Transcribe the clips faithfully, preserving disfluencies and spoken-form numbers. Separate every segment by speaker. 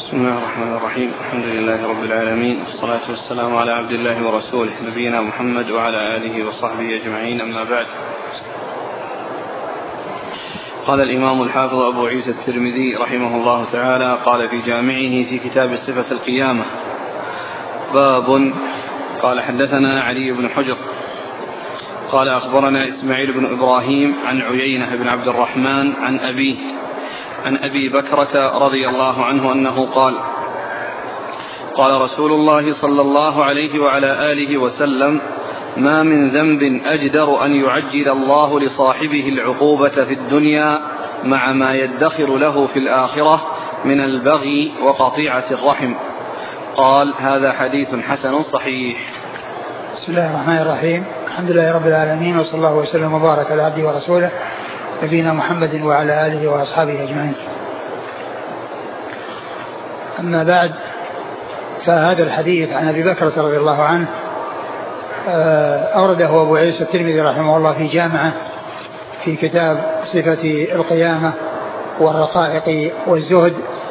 Speaker 1: بسم الله الرحمن الرحيم. الحمد لله رب العالمين، والصلاة والسلام على عبد الله ورسوله نبينا محمد وعلى آله وصحبه أجمعين، أما بعد. قال الإمام الحافظ أبو عيسى الترمذي رحمه الله تعالى قال في جامعه في كتاب صفة القيامة: باب. قال حدثنا علي بن حجر قال أخبرنا إسماعيل بن إبراهيم عن عيينة بن عبد الرحمن عن أبيه عن أبي بكرة رضي الله عنه أنه قال: قال رسول الله صلى الله عليه وعلى آله وسلم: ما من ذنب أجدر أن يعجل الله لصاحبه العقوبة في الدنيا مع ما يدخر له في الآخرة من البغي وقطيعة الرحم. قال: هذا حديث حسن صحيح.
Speaker 2: بسم الله الرحمن الرحيم. الحمد لله رب العالمين، وصلى الله وسلم وبارك على عبده ورسوله نبينا محمد وعلى آله وأصحابه أجمعين. أما بعد، فهذا الحديث عن أبي بكرة رضي الله عنه أورده أبو عيسى الترمذي رحمه الله في جامعه في كتاب صفة القيامة والرقائق والزهد،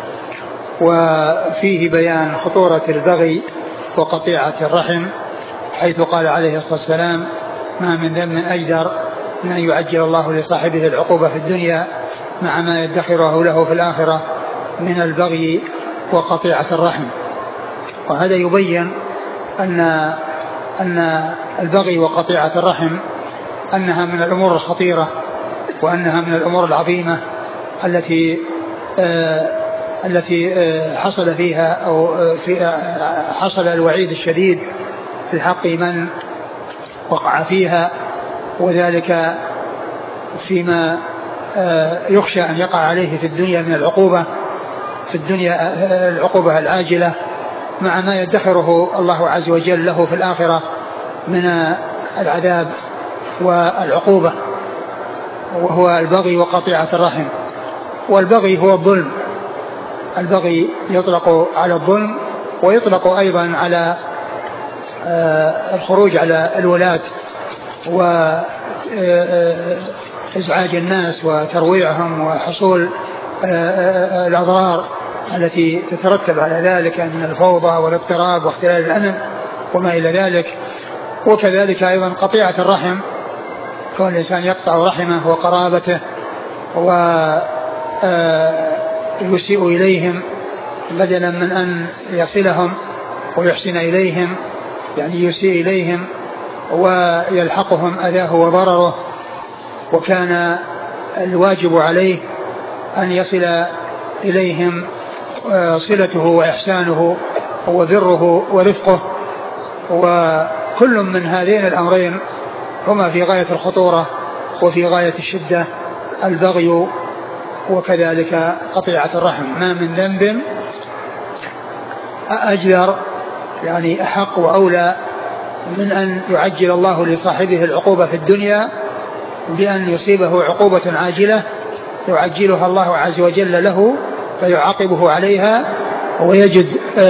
Speaker 2: وفيه بيان خطورة البغي وقطيعة الرحم، حيث قال عليه الصلاة والسلام: ما من ذنب أجدر من أن يعجل الله لصاحبه العقوبة في الدنيا مع ما يدخره له في الآخرة من البغي وقطيعة الرحم. وهذا يبين أن أن البغي وقطيعة الرحم أنها من الأمور الخطيرة، وأنها من الأمور العظيمة التي آه التي آه حصل فيها أو في آه حصل الوعيد الشديد في حق من وقع فيها، وذلك فيما آه يخشى أن يقع عليه في الدنيا من العقوبة في الدنيا آه العقوبة العاجلة مع ما يدخره الله عز وجل له في الآخرة من العذاب والعقوبة، وهو البغي وقطيعة الرحم. والبغي هو الظلم. البغي يطلق على الظلم، ويطلق أيضا على الخروج على الولاة وإزعاج الناس وترويعهم وحصول الأضرار التي تترتب على ذلك من الفوضى والاضطراب واختلال الأمن وما إلى ذلك. وكذلك أيضا قطيعة الرحم، كون الإنسان يقطع رحمه وقرابته ويسيء إليهم بدلا من أن يصلهم ويحسن إليهم، يعني يسيء إليهم ويلحقهم أذاه وضرره. وكان الواجب عليه أن يصل إليهم صلته وإحسانه وبره ورفقه، وكل من هذين الأمرين هما في غاية الخطورة وفي غاية الشدة: البغي وكذلك قطيعة الرحم. ما من ذنب أجدر، يعني أحق وأولى من أن يعجل الله لصاحبه العقوبة في الدنيا بأن يصيبه عقوبة عاجلة يعجلها الله عز وجل له فيعاقبه عليها، ويجد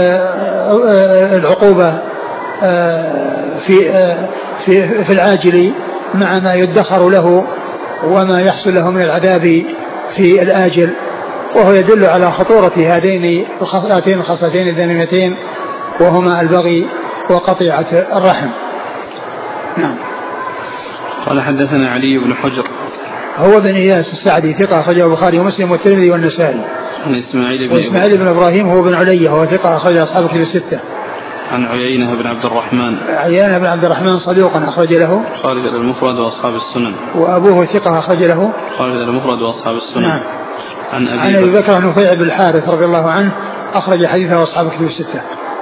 Speaker 2: العقوبة في في في العاجل مع ما يدخر له وما يحصل له من العذاب في الآجل. وهو يدل على خطورة هذين الخصلتين الخصلتين الذميمتين، وهما البغي وقطيعة الرحم. نعم.
Speaker 1: قال حدثنا علي بن حجر
Speaker 2: هو بن إياس السعدي ثقة، أخرجه البخاري ومسلم والترمذي والنسائي.
Speaker 1: عن إسماعيل بن
Speaker 2: وإسماعيل بن إبراهيم هو بن علي، هو ثقة، أخرج أصحاب الكتب الستة.
Speaker 1: عن عيينة بن عبد الرحمن
Speaker 2: عيينة بن عبد الرحمن صدوق، أخرج له
Speaker 1: خالد المفرد وأصحاب السنن.
Speaker 2: وأبوه ثقة، أخرج له
Speaker 1: خالد المفرد وأصحاب السنن.
Speaker 2: نعم.
Speaker 1: عن أبي,
Speaker 2: عن أبي بكر نفيع بن الحارث رضي الله عنه، أخرج حديثه أصحاب الكتب الستة.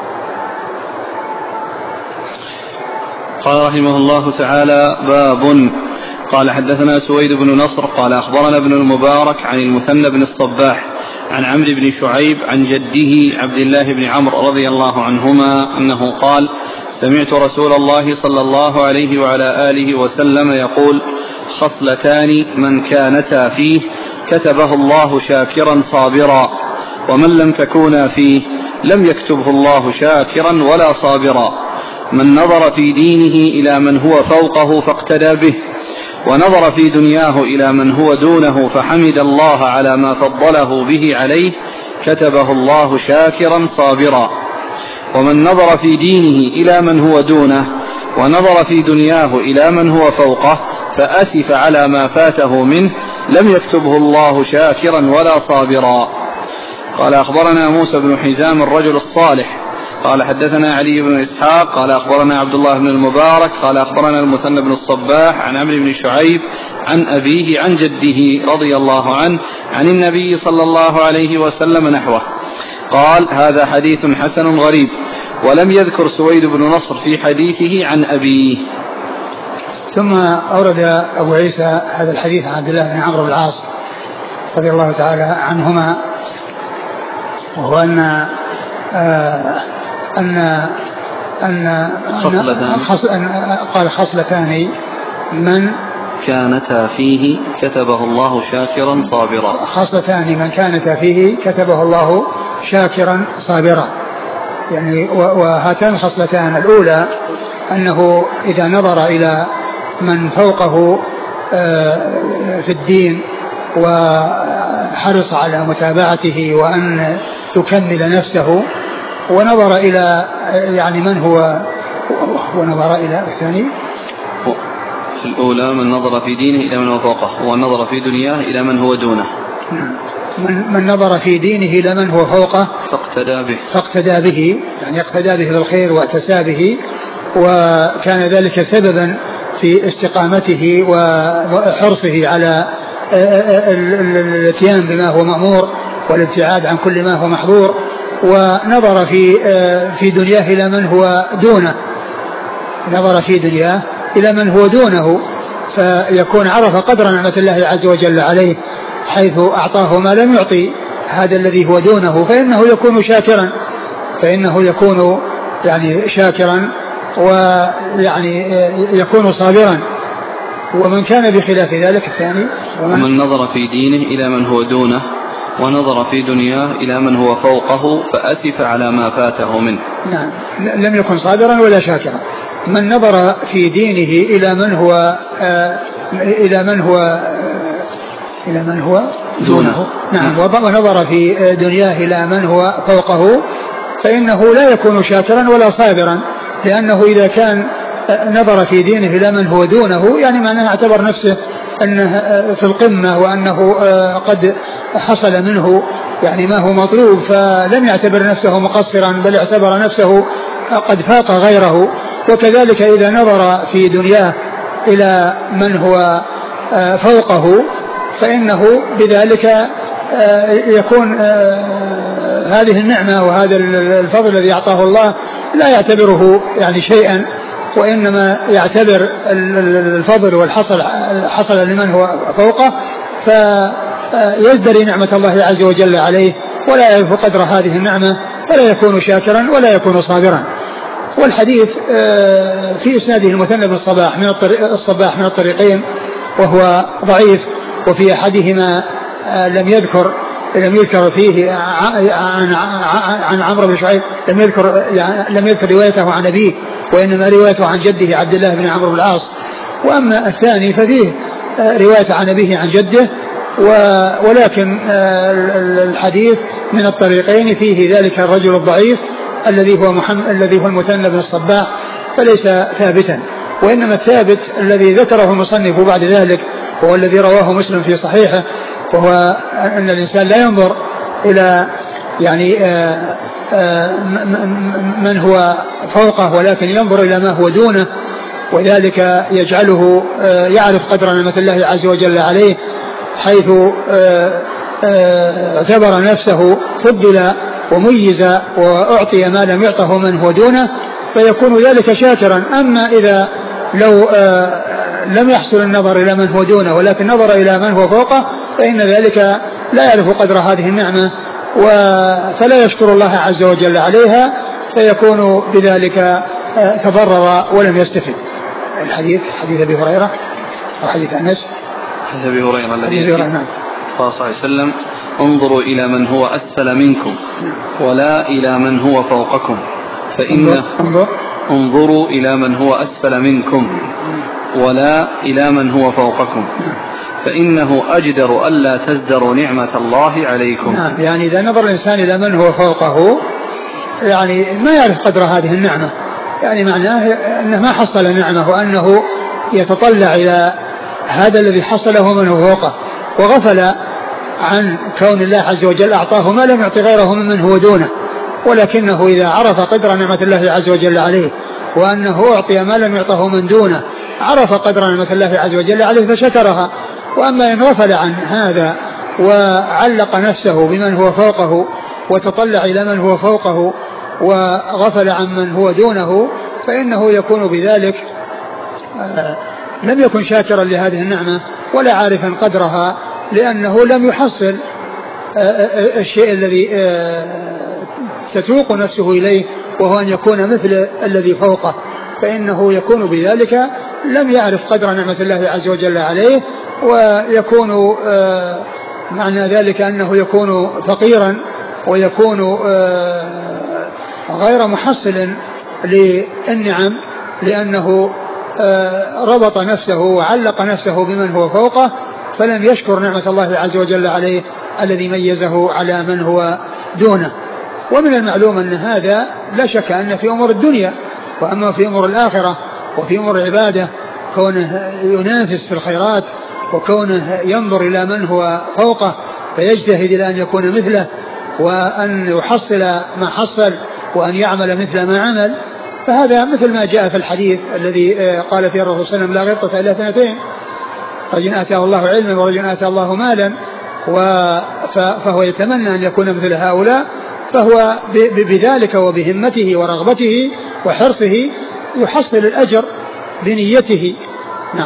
Speaker 1: قال رحمه الله تعالى: باب. قال حدثنا سويد بن نصر قال أخبرنا ابن المبارك عن المثنى بن الصباح عن عمرو بن شعيب عن جده عبد الله بن عمرو رضي الله عنهما أنه قال: سمعت رسول الله صلى الله عليه وعلى آله وسلم يقول: خصلتان من كانتا فيه كتبه الله شاكرا صابرا، ومن لم تكونا فيه لم يكتبه الله شاكرا ولا صابرا: من نظر في دينه إلى من هو فوقه فاقتدى به، ونظر في دنياه إلى من هو دونه فحمد الله على ما فضله به عليه، كتبه الله شاكرا صابرا. ومن نظر في دينه إلى من هو دونه ونظر في دنياه إلى من هو فوقه فأسف على ما فاته منه لم يكتبه الله شاكرا ولا صابرا. قال أخبرنا موسى بن حزام الرجل الصالح قال حدثنا علي بن إسحاق قال أخبرنا عبد الله بن المبارك قال أخبرنا المثنى بن الصباح عن عمرو بن شعيب عن أبيه عن جده رضي الله عنه عن النبي صلى الله عليه وسلم نحوه. قال هذا حديث حسن غريب. ولم يذكر سويد بن نصر في حديثه عن أبيه.
Speaker 2: ثم أورد أبو عيسى هذا الحديث عن عبد الله بن عمرو بن العاص رضي الله تعالى عنهما، وهو أن آه أن أن, أن قال خصلتان من
Speaker 1: كانتا فيه كتبه الله شاكرا صابرا.
Speaker 2: خصلتان من كانتا فيه كتبه الله شاكرا صابرا، يعني وهاتان الخصلتان الأولى أنه إذا نظر إلى من فوقه في الدين وحرص على متابعته وأن يكمل نفسه، ونظر إلى يعني من هو ونظر إلى الثاني
Speaker 1: في الأولى من نظر في دينه إلى من هو فوقه ونظر في دنياه إلى من هو دونه.
Speaker 2: من, من نظر في دينه إلى من هو فوقه
Speaker 1: فاقتدى به
Speaker 2: فاقتدى به يعني اقتدى به بالخير واعتسى به، وكان ذلك سببا في استقامته وحرصه على الاتيان بما هو مأمور والابتعاد عن كل ما هو محظور. ونظر في في دنياه إلى من هو دونه نظر في دنياه إلى من هو دونه فيكون عرف قدر نعمة الله عز وجل عليه حيث أعطاه ما لم يعطي هذا الذي هو دونه، فإنه يكون شاكرا فإنه يكون يعني شاكرا ويعني يكون صابرا. ومن كان بخلاف ذلك الثاني
Speaker 1: ومن, ومن نظر في دينه إلى من هو دونه ونظر في دنياه إلى من هو فوقه فأسف على ما فاته منه.
Speaker 2: نعم لم يكن صابرا ولا شاكرا. من نظر في دينه إلى من هو آه إلى من هو آه إلى من هو دونه نعم ونظر في دنياه إلى من هو فوقه فإنه لا يكون شاكرا ولا صابرا، لأنه إذا كان نظر في دينه إلى من هو دونه يعني معناه اعتبر نفسه أنه في القمة وأنه قد حصل منه يعني ما هو مطلوب، فلم يعتبر نفسه مقصرا بل اعتبر نفسه قد فاق غيره. وكذلك إذا نظر في دنياه إلى من هو فوقه فإنه بذلك يكون هذه النعمة وهذا الفضل الذي أعطاه الله لا يعتبره يعني شيئا، وإنما يعتبر الفضل والحصل حصل لمن هو فوقه فيزدري نعمة الله عز وجل عليه ولا يعرف قدر هذه النعمة فلا يكون شاكرا ولا يكون صابرا. والحديث في إسناده المثنى بن الصباح من الصباح من الطريقين وهو ضعيف، وفي أحدهما لم يذكر لم يذكر فيه عن عن عمرو بن شعيب لم يذكر لم يذكر روايته عن أبيه وإنما روايته عن جده عبد الله بن عمرو بن العاص. وأما الثاني ففيه رواية عن أبيه عن جده ولكن الحديث من الطريقين فيه ذلك الرجل الضعيف الذي هو محمد الذي هو المثنى بن الصباح فليس ثابتا، وإنما الثابت الذي ذكره المصنف بعد ذلك وهو الذي رواه مسلم في صحيحه، وهو أن الإنسان لا ينظر إلى يعني آآ آآ من هو فوقه ولكن ينظر إلى ما هو دونه، وذلك يجعله يعرف قدر نعمة الله عز وجل عليه حيث اعتبر نفسه فضل وميز وأعطي ما لم يعطه من هو دونه فيكون ذلك شاكرا. أما إذا لو لم يحصل النظر إلى من هو دونه ولكن نظر إلى من هو فوقه فإن ذلك لا يعرف قدر هذه النعمة فلا يشكر الله عز وجل عليها فيكون بذلك تضرر ولم يستفد. الحديث حديث أبي هريرة أو حديث أنس
Speaker 1: حديث أبي هريرة الذي قال صلى الله عليه وسلم انظروا إلى من هو أسفل منكم ولا إلى من هو فوقكم فإن
Speaker 2: انظر
Speaker 1: انظروا إلى من هو أسفل منكم ولا إلى من هو فوقكم فإنه أجدر ألا تزدروا نعمة الله عليكم.
Speaker 2: نعم، يعني إذا نظر الإنسان إلى من هو فوقه يعني ما يعرف قدر هذه النعمة، يعني معناه أنه ما حصل نعمة، وأنه يتطلع إلى هذا الذي حصله من هو فوقه، وغفل عن كون الله عز وجل أعطاه ما لم يعطي غيره ممن هو دونه. ولكنه إذا عرف قدر نعمة الله عز وجل عليه، وأنه أعطي ما لم يعطه من دونه، عرف قدر نعمة الله عز وجل عليه فشكرها. وأما إن غفل عن هذا وعلق نفسه بمن هو فوقه وتطلع إلى من هو فوقه وغفل عن من هو دونه، فإنه يكون بذلك آه لم يكن شاكرا لهذه النعمة ولا عارفا قدرها، لأنه لم يحصل آه آه الشيء الذي آه تتوق نفسه إليه، وهو أن يكون مثل الذي فوقه، فإنه يكون بذلك لم يعرف قدر نعمة الله عز وجل عليه، ويكون آه معنى ذلك أنه يكون فقيرا ويكون آه غير محصل للنعم، لأنه آه ربط نفسه وعلق نفسه بمن هو فوقه، فلم يشكر نعمة الله عز وجل عليه الذي ميزه على من هو دونه. ومن المعلوم أن هذا لا شك أن في أمور الدنيا، وأما في أمور الآخرة وفي أمور العبادة كونه ينافس في الخيرات، وكونه ينظر إلى من هو فوقه فيجتهد إلى أن يكون مثله، وأن يحصل ما حصل، وأن يعمل مثل ما عمل، فهذا مثل ما جاء في الحديث الذي قال فيه الرسول صلى الله عليه وسلم: لا غبطة إلا اثنتين، رجل آتاه الله علما ورجل آتاه الله مالا، فهو يتمنى أن يكون مثل هؤلاء، فهو بذلك وبهمته ورغبته وحرصه يحصل الأجر بنيته. نعم.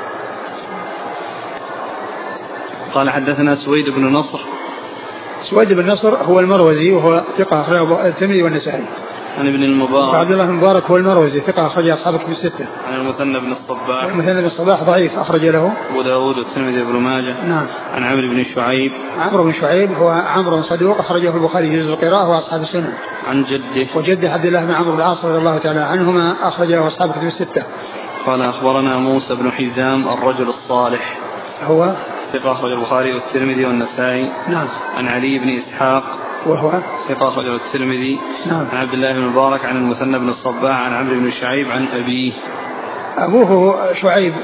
Speaker 1: قال حدثنا سويد بن نصر.
Speaker 2: سويد بن نصر هو المروزي وهو ثقة أخرجه الترمذي والنسائي.
Speaker 1: عن ابن المبارك.
Speaker 2: عبد الله بن المبارك هو المروزي ثقة أخرج أصحاب الكتب الستة.
Speaker 1: عن المثنى بن الصباح.
Speaker 2: المثنى بن الصباح ضعيف أخرج له
Speaker 1: أبو داود والترمذي وابن ماجه.
Speaker 2: نعم.
Speaker 1: عن عمرو بن شعيب.
Speaker 2: عمرو بن شعيب هو عمرو صدوق أخرجه البخاري في جزء القراءة وأصحاب السنن.
Speaker 1: عن جده.
Speaker 2: وجده عبد الله بن عمرو بن العاص رضي الله تعالى عنهما أخرج له أصحاب الكتب الستة.
Speaker 1: قال أخبرنا موسى بن حزام الرجل الصالح
Speaker 2: هو
Speaker 1: ثقة أخرج البخاري والترمذي والنسائي.
Speaker 2: نعم.
Speaker 1: عن علي بن إسحاق وهو
Speaker 2: ثقة
Speaker 1: أخرجه الترمذي.
Speaker 2: نعم.
Speaker 1: عن عبد الله بن المبارك عن المثنى بن الصباح عن عمرو بن شعيب عن أبيه.
Speaker 2: أبوه شعيب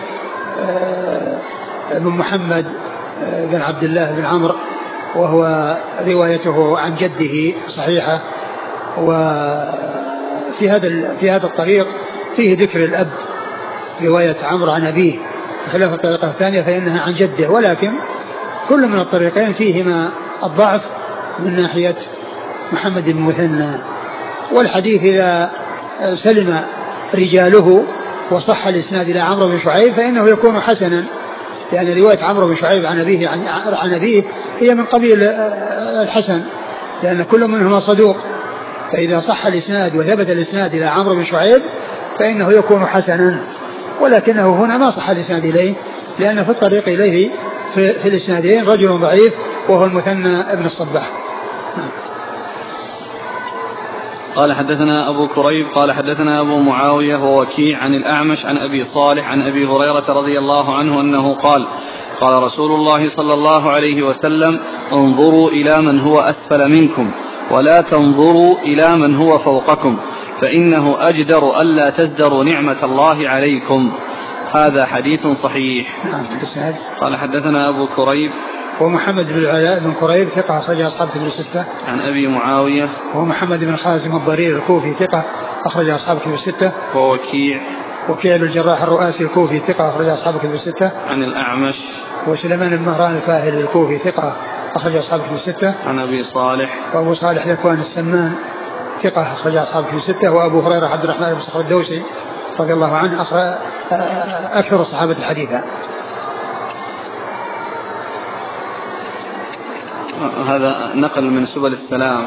Speaker 2: بن محمد بن عبد الله بن عمرو، وهو روايته عن جده صحيحة. وفي هذا في هذا الطريق فيه ذكر الأب، رواية عمرو عن أبيه، خلاف الطريقة الثانية فإنها عن جده، ولكن كل من الطريقين فيهما الضعف من ناحية محمد بن مثنى. والحديث إذا سلم رجاله وصح الإسناد إلى عمرو بن شعيب فإنه يكون حسنا، لأن رواية عمرو بن شعيب عن أبيه عن, عن أبيه هي من قبيل الحسن، لأن كل منهما صدوق، فإذا صح الإسناد وثبت الإسناد إلى عمرو بن شعيب فإنه يكون حسنا. ولكنه هنا ما صح الإسناد إليه، لأن في الطريق إليه في, في الإسنادين رجل ضعيف وهو المثنى ابن الصباح.
Speaker 1: قال حدثنا أبو كريب قال حدثنا أبو معاوية ووكيع عن الأعمش عن أبي صالح عن أبي هريرة رضي الله عنه أنه قال: قال رسول الله صلى الله عليه وسلم: انظروا إلى من هو أسفل منكم ولا تنظروا إلى من هو فوقكم، فإنه أجدر ألا تزدروا نعمة الله عليكم. هذا حديث صحيح. قال حدثنا أبو كريب
Speaker 2: ومحمد بن العلاء بن كريب ثقة أخرج أصحاب كتب الستة.
Speaker 1: عن أبي معاوية
Speaker 2: ومحمد بن خازم الضرير الكوفي ثقة أخرج أصحاب كتب الستة.
Speaker 1: ووكيع
Speaker 2: وكيع بن الجراح الرؤاسي الكوفي ثقة أخرج أصحاب كتب الستة.
Speaker 1: عن الأعمش
Speaker 2: وسليمان بن مهران الفاهلي الكوفي ثقة أخرج أصحاب كتب الستة.
Speaker 1: عن أبي صالح
Speaker 2: وأبو صالح ذكوان السمان ثقة أخرج أصحاب كتب الستة. وأبو هريرة عبد الرحمن بن صخر الدوسي رضي الله عنه أكثر الصحابة حديثا.
Speaker 1: هذا نقل من سبل السلام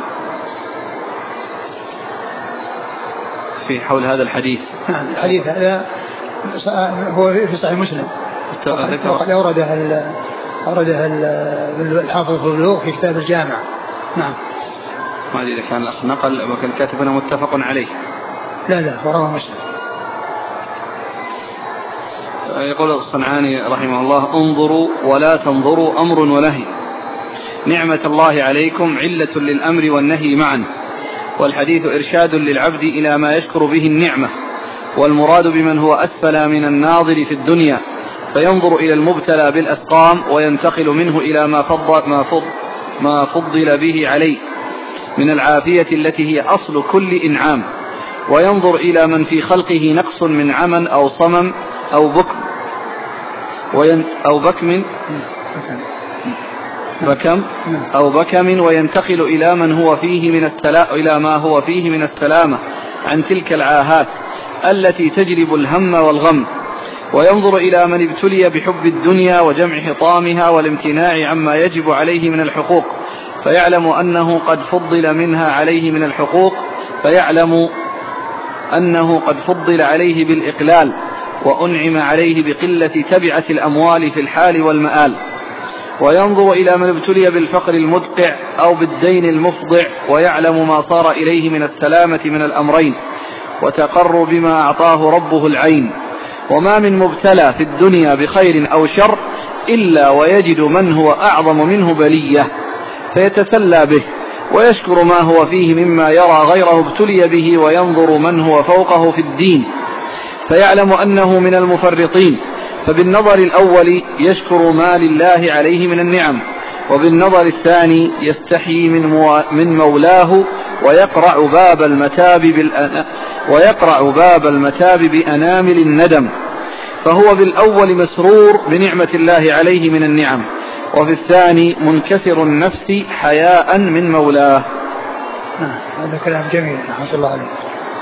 Speaker 1: في حول هذا الحديث.
Speaker 2: نعم الحديث هذا هو في صحيح مسلم، وقد أوردها أوردها الحافظ في البلوغ في كتاب الجامع. نعم.
Speaker 1: ما أدري إذا كان الأخ نقل وكان كاتبنا متفق عليه.
Speaker 2: لا لا ورواه مسلم.
Speaker 1: يقول الصنعاني رحمه الله: انظروا ولا تنظروا أمر ونهي. نعمة الله عليكم علة للأمر والنهي معا، والحديث إرشاد للعبد إلى ما يشكر به النعمة، والمراد بمن هو أسفل من الناظر في الدنيا فينظر إلى المبتلى بالأسقام وينتقل منه إلى ما فضل, ما فضل, ما فضل به عليه من العافية التي هي أصل كل إنعام، وينظر إلى من في خلقه نقص من عمى أو صمم أو بكم وين أو بكم بكم أو بكم وينتقل إلى من هو فيه من السلا إلى ما هو فيه من السلامة عن تلك العاهات التي تجلب الهم والغم، وينظر إلى من ابتلي بحب الدنيا وجمع حطامها والامتناع عما يجب عليه من الحقوق فيعلم أنه قد فضل منها عليه من الحقوق فيعلم أنه قد فضل عليه بالإقلال وأنعم عليه بقلة تبعة الأموال في الحال والمآل، وينظر إلى من ابتلي بالفقر المدقع أو بالدين المفضع ويعلم ما صار إليه من السلامة من الأمرين وتقر بما أعطاه ربه العين. وما من مبتلى في الدنيا بخير أو شر إلا ويجد من هو أعظم منه بلية فيتسلى به ويشكر ما هو فيه مما يرى غيره ابتلي به، وينظر من هو فوقه في الدين فيعلم أنه من المفرطين، فبالنظر الأول يشكر ما لله عليه من النعم، وبالنظر الثاني يستحيي من, مو... من مولاه ويقرع باب المتاب بالأن... ويقرع باب المتاب بأنامل الندم، فهو بالأول مسرور بنعمة الله عليه من النعم، وفي الثاني منكسر النفس حياء من مولاه.
Speaker 2: هذا كلام جميل رحمة الله عليه.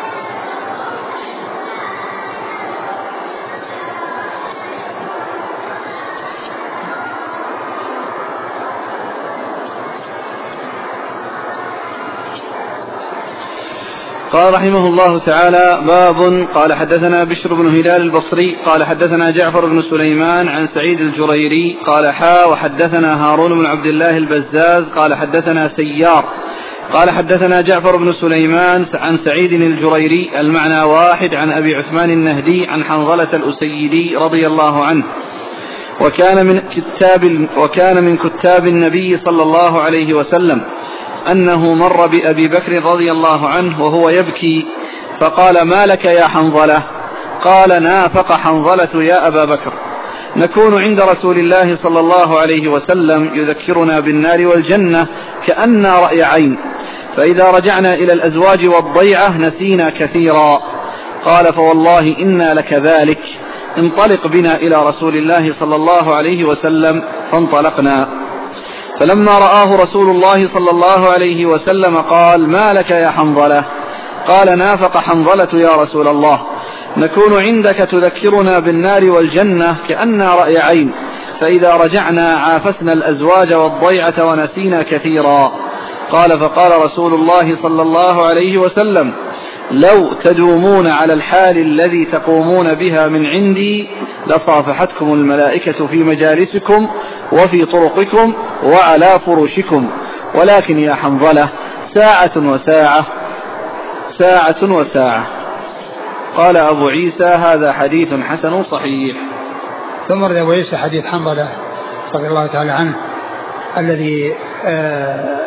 Speaker 1: قال رحمه الله تعالى: باب. قال حدثنا بشر بن هلال البصري قال حدثنا جعفر بن سليمان عن سعيد الجريري قال حا وحدثنا هارون بن عبد الله البزاز قال حدثنا سيار قال حدثنا جعفر بن سليمان عن سعيد الجريري المعنى واحد عن أبي عثمان النهدي عن حنظلة الأسيدي رضي الله عنه، وكان من كتاب وكان من كتاب النبي صلى الله عليه وسلم، أنه مر بأبي بكر رضي الله عنه وهو يبكي فقال: ما لك يا حنظلة؟ قال: نافق حنظلة يا أبا بكر، نكون عند رسول الله صلى الله عليه وسلم يذكرنا بالنار والجنة كأننا رأي عين، فإذا رجعنا إلى الأزواج والضيعة نسينا كثيرا. قال: فوالله إنا لكذلك، انطلق بنا إلى رسول الله صلى الله عليه وسلم، فانطلقنا. فلما رآه رسول الله صلى الله عليه وسلم قال: ما لك يا حنظلة؟ قال: نافق حنظلة يا رسول الله، نكون عندك تذكرنا بالنار والجنة كأننا رأي عين، فإذا رجعنا عافسنا الأزواج والضيعة ونسينا كثيرا. قال: فقال رسول الله صلى الله عليه وسلم: لو تدومون على الحال الذي تقومون بها من عندي لصافحتكم الملائكة في مجالسكم وفي طرقكم وعلى فرشكم، ولكن يا حنظلة ساعة وساعة ساعة وساعة. قال أبو عيسى: هذا حديث حسن صحيح.
Speaker 2: ثم رد أبو عيسى حديث حنظلة رضي الله تعالى عنه الذي آآ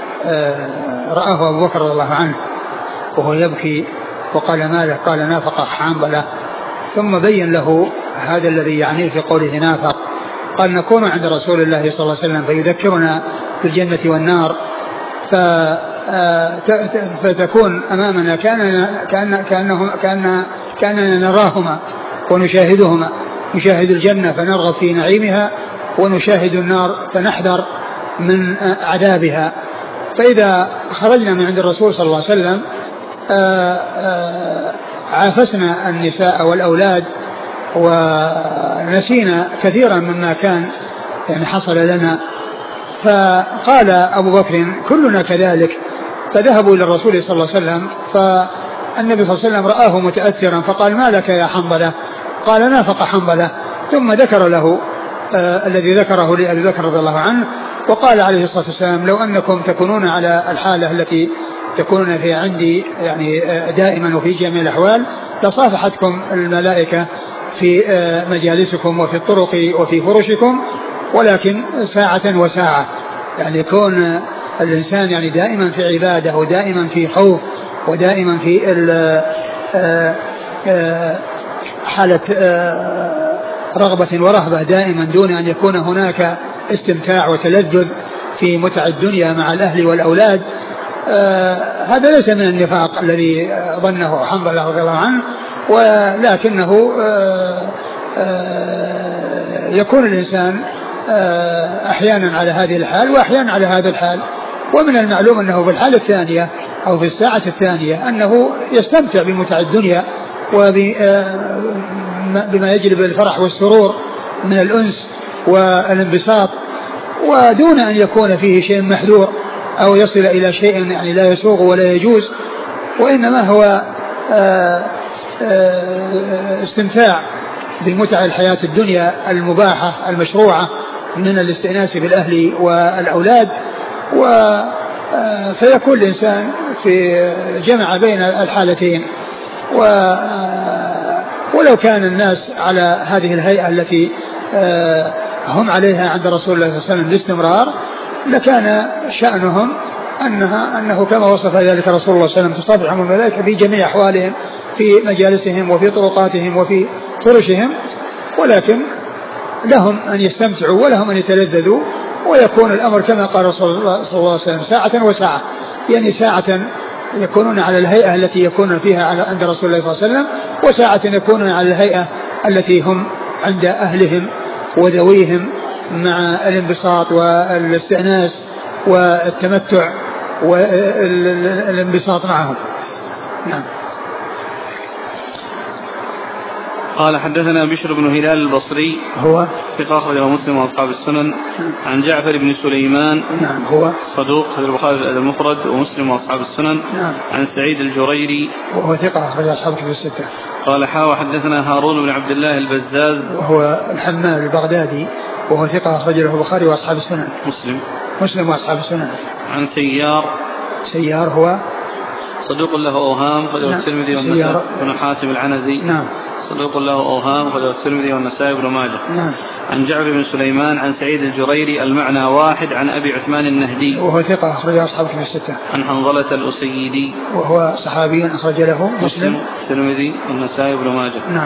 Speaker 2: آآ رآه أبو بكر رضي الله عنه وهو يبكي وقال: ما له؟ قال: نافق حنظلة. ثم بين له هذا الذي يعنيه في قوله نافق، قال: نكون عند رسول الله صلى الله عليه وسلم فيذكرنا بالجنة والنار فتكون أمامنا كأننا كأن كأنهم كأن كأننا نراهما ونشاهدهما، نشاهد الجنة فنرغب في نعيمها ونشاهد النار فنحذر من عذابها. فإذا خرجنا من عند الرسول صلى الله عليه وسلم عافسنا النساء والأولاد ونسينا كثيرا مما كان يعني حصل لنا. فقال أبو بكر: كلنا كذلك. فذهبوا إلى الرسول صلى الله عليه وسلم، فالنبي صلى الله عليه وسلم رآه متأثرا فقال: ما لك يا حنظلة؟ قال: نافق حنظلة. ثم ذكر له آه الذي ذكره لأبي بكر رضي الله عنه، وقال عليه الصلاة والسلام: لو أنكم تكونون على الحالة التي تكونون فيها عندي يعني دائما وفي جميع الأحوال لصافحتكم الملائكة في مجالسكم وفي الطرق وفي فرشكم، ولكن ساعة وساعة، يعني يكون الإنسان يعني دائما في عبادة ودائما في خوف ودائما في حالة رغبة ورهبة دائما، دون أن يكون هناك استمتاع وتلذذ في متع الدنيا مع الأهل والأولاد. هذا ليس من النفاق الذي ظنه حنظلة رضي الله عنه، ولكنه يكون الإنسان أحيانا على هذه الحال وأحيانا على هذا الحال. ومن المعلوم أنه في الحالة الثانية أو في الساعة الثانية أنه يستمتع بمتع الدنيا وبما يجلب الفرح والسرور من الأنس والانبساط، ودون أن يكون فيه شيء محذور أو يصل إلى شيء يعني لا يسوغ ولا يجوز، وإنما هو استمتاع بمتع الحياة الدنيا المباحة المشروعة من الاستئناس بالأهل والأولاد. و فيكون الإنسان في جمع بين الحالتين. ولو كان الناس على هذه الهيئة التي هم عليها عند رسول الله صلى الله عليه وسلم باستمرار، لكان شأنهم أنها أنه كما وصف ذلك رسول الله صلى الله عليه وسلم تصافحهم الملائكة في جميع أحوالهم في مجالسهم وفي طرقاتهم وفي فرشهم، ولكن لهم أن يستمتعوا ولهم أن يتلذذوا، ويكون الأمر كما قال رسول الله صلى الله عليه وسلم ساعة وساعة، يعني ساعة يكونون على الهيئة التي يكونون فيها عند رسول الله صلى الله عليه وسلم، وساعة يكونون على الهيئة التي هم عند أهلهم وذويهم مع الانبساط والاستئناس والتمتع والانبساط معهم. نعم.
Speaker 1: قال حدثنا بشر بن هلال البصري
Speaker 2: هو
Speaker 1: ثقة أخرجه مسلم وأصحاب السنن. عن جعفر بن سليمان
Speaker 2: نعم هو
Speaker 1: صدوق أخرجه البخاري في الأدب المفرد ومسلم وأصحاب السنن.
Speaker 2: نعم.
Speaker 1: عن سعيد الجريري
Speaker 2: وهو ثقة أخرج أصحاب الكتب الستة.
Speaker 1: قال حا حدثنا هارون بن عبد الله البزاز
Speaker 2: وهو الحمال البغدادي وهو ثقة أخرج له البخاري وأصحاب السنن.
Speaker 1: مسلم
Speaker 2: مسلم وأصحاب السنن.
Speaker 1: عن سيار
Speaker 2: سيار هو
Speaker 1: صدوق له أوهام أخرجه
Speaker 2: نعم.
Speaker 1: الترمذي والنسائي بن حاتم العنزي.
Speaker 2: نعم.
Speaker 1: صدوق له أوهام أخرجه الترمذي والنسائي بن ماجه.
Speaker 2: نعم.
Speaker 1: عن جعفر بن سليمان عن سعيد الجريري المعنى واحد. عن أبي عثمان النهدي
Speaker 2: وهو ثقة أخرج أصحاب الكتب الستة.
Speaker 1: عن حنظلة الأسيدي
Speaker 2: وهو صحابي أخرج له مسلم
Speaker 1: الترمذي والنسائي بن ماجه.
Speaker 2: نعم.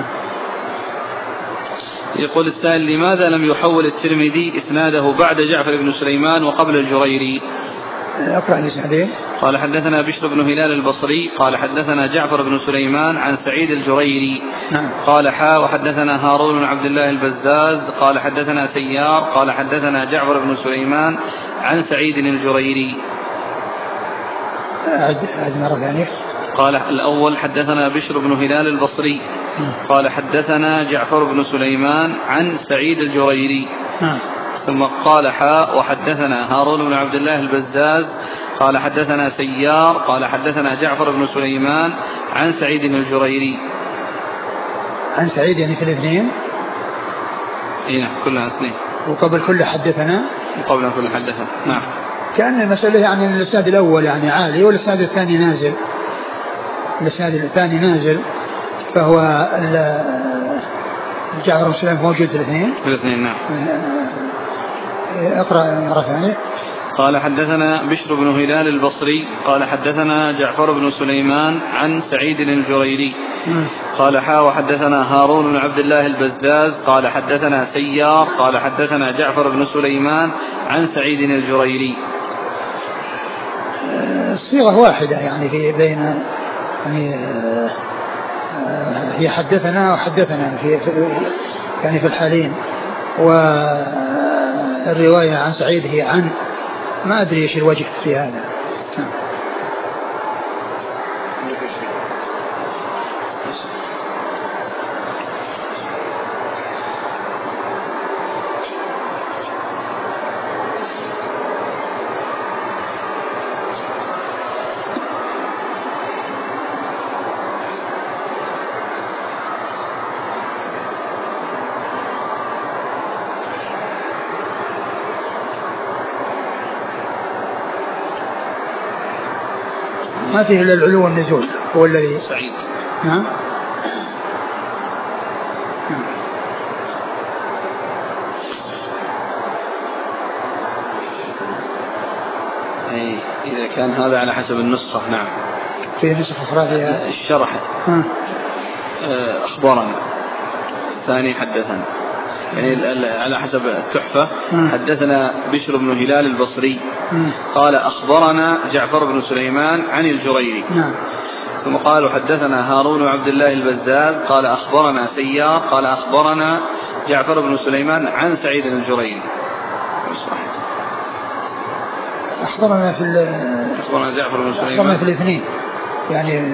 Speaker 1: يقول السائل لماذا لم يحول الترمذي إسناده بعد جعفر بن سليمان وقبل الجريري؟
Speaker 2: أقرأ الإسنادين.
Speaker 1: قال حدثنا بشر بن هلال البصري قال حدثنا جعفر بن سليمان عن سعيد الجريري.
Speaker 2: نعم.
Speaker 1: قال حا وحدثنا هارون بن عبد الله البزاز قال حدثنا سيار قال حدثنا جعفر بن سليمان عن سعيد الجريري.
Speaker 2: أعد أعد مرة ثانية.
Speaker 1: قال الأول حدثنا بشر بن هلال البصري قال حدثنا جعفر بن سليمان عن سعيد الجريري.
Speaker 2: نعم.
Speaker 1: ثم قال حاء وحدثنا هارون بن عبد الله البزاز قال حدثنا سيار قال حدثنا جعفر بن سليمان عن سعيد الجريري.
Speaker 2: عن سعيد يعني في الاثنين؟
Speaker 1: اي كلها اثنين.
Speaker 2: وقبل كل حدثنا؟
Speaker 1: وقبل كل حدثنا. نعم.
Speaker 2: كأن المسألة يعني الإسناد الأول يعني عالي والإسناد الثاني نازل. الإسناد الثاني نازل فهو جعفر بن سليمان موجود في الاثنين.
Speaker 1: في الاثنين نعم.
Speaker 2: اقرأ مرة ثانية.
Speaker 1: قال حدثنا بشر بن هلال البصري قال حدثنا جعفر بن سليمان عن سعيد الجريري. قال حا وحدثنا هارون بن عبد الله البزاز قال حدثنا سيار قال حدثنا جعفر بن سليمان عن سعيد الجريري.
Speaker 2: الصيغة واحدة يعني في بين يعني هي حدثنا وحدثنا في يعني في الحالين، والرواية عن سعيد هي عن، ما أدري إيش الوجه في هذا. ما فيه إلا العلو والنزول هو الذي
Speaker 1: سعيد.
Speaker 2: نعم. نعم.
Speaker 1: كان هذا على حسب النسخة. نعم.
Speaker 2: في نسخة أخرى هي
Speaker 1: الشرح أخبرنا، الثاني حدثنا، يعني على حسب التحفة. حدثنا بشر بن هلال البصري قال أخبرنا جعفر بن سليمان عن الجريري. ثم قالوا حدثنا هارون بن عبد الله البزاز قال أخبرنا سيار قال أخبرنا جعفر بن سليمان عن سعيد الجريري.
Speaker 2: أخبرنا في
Speaker 1: أخبرنا جعفر بن سليمان
Speaker 2: أخبرنا في الاثنين، يعني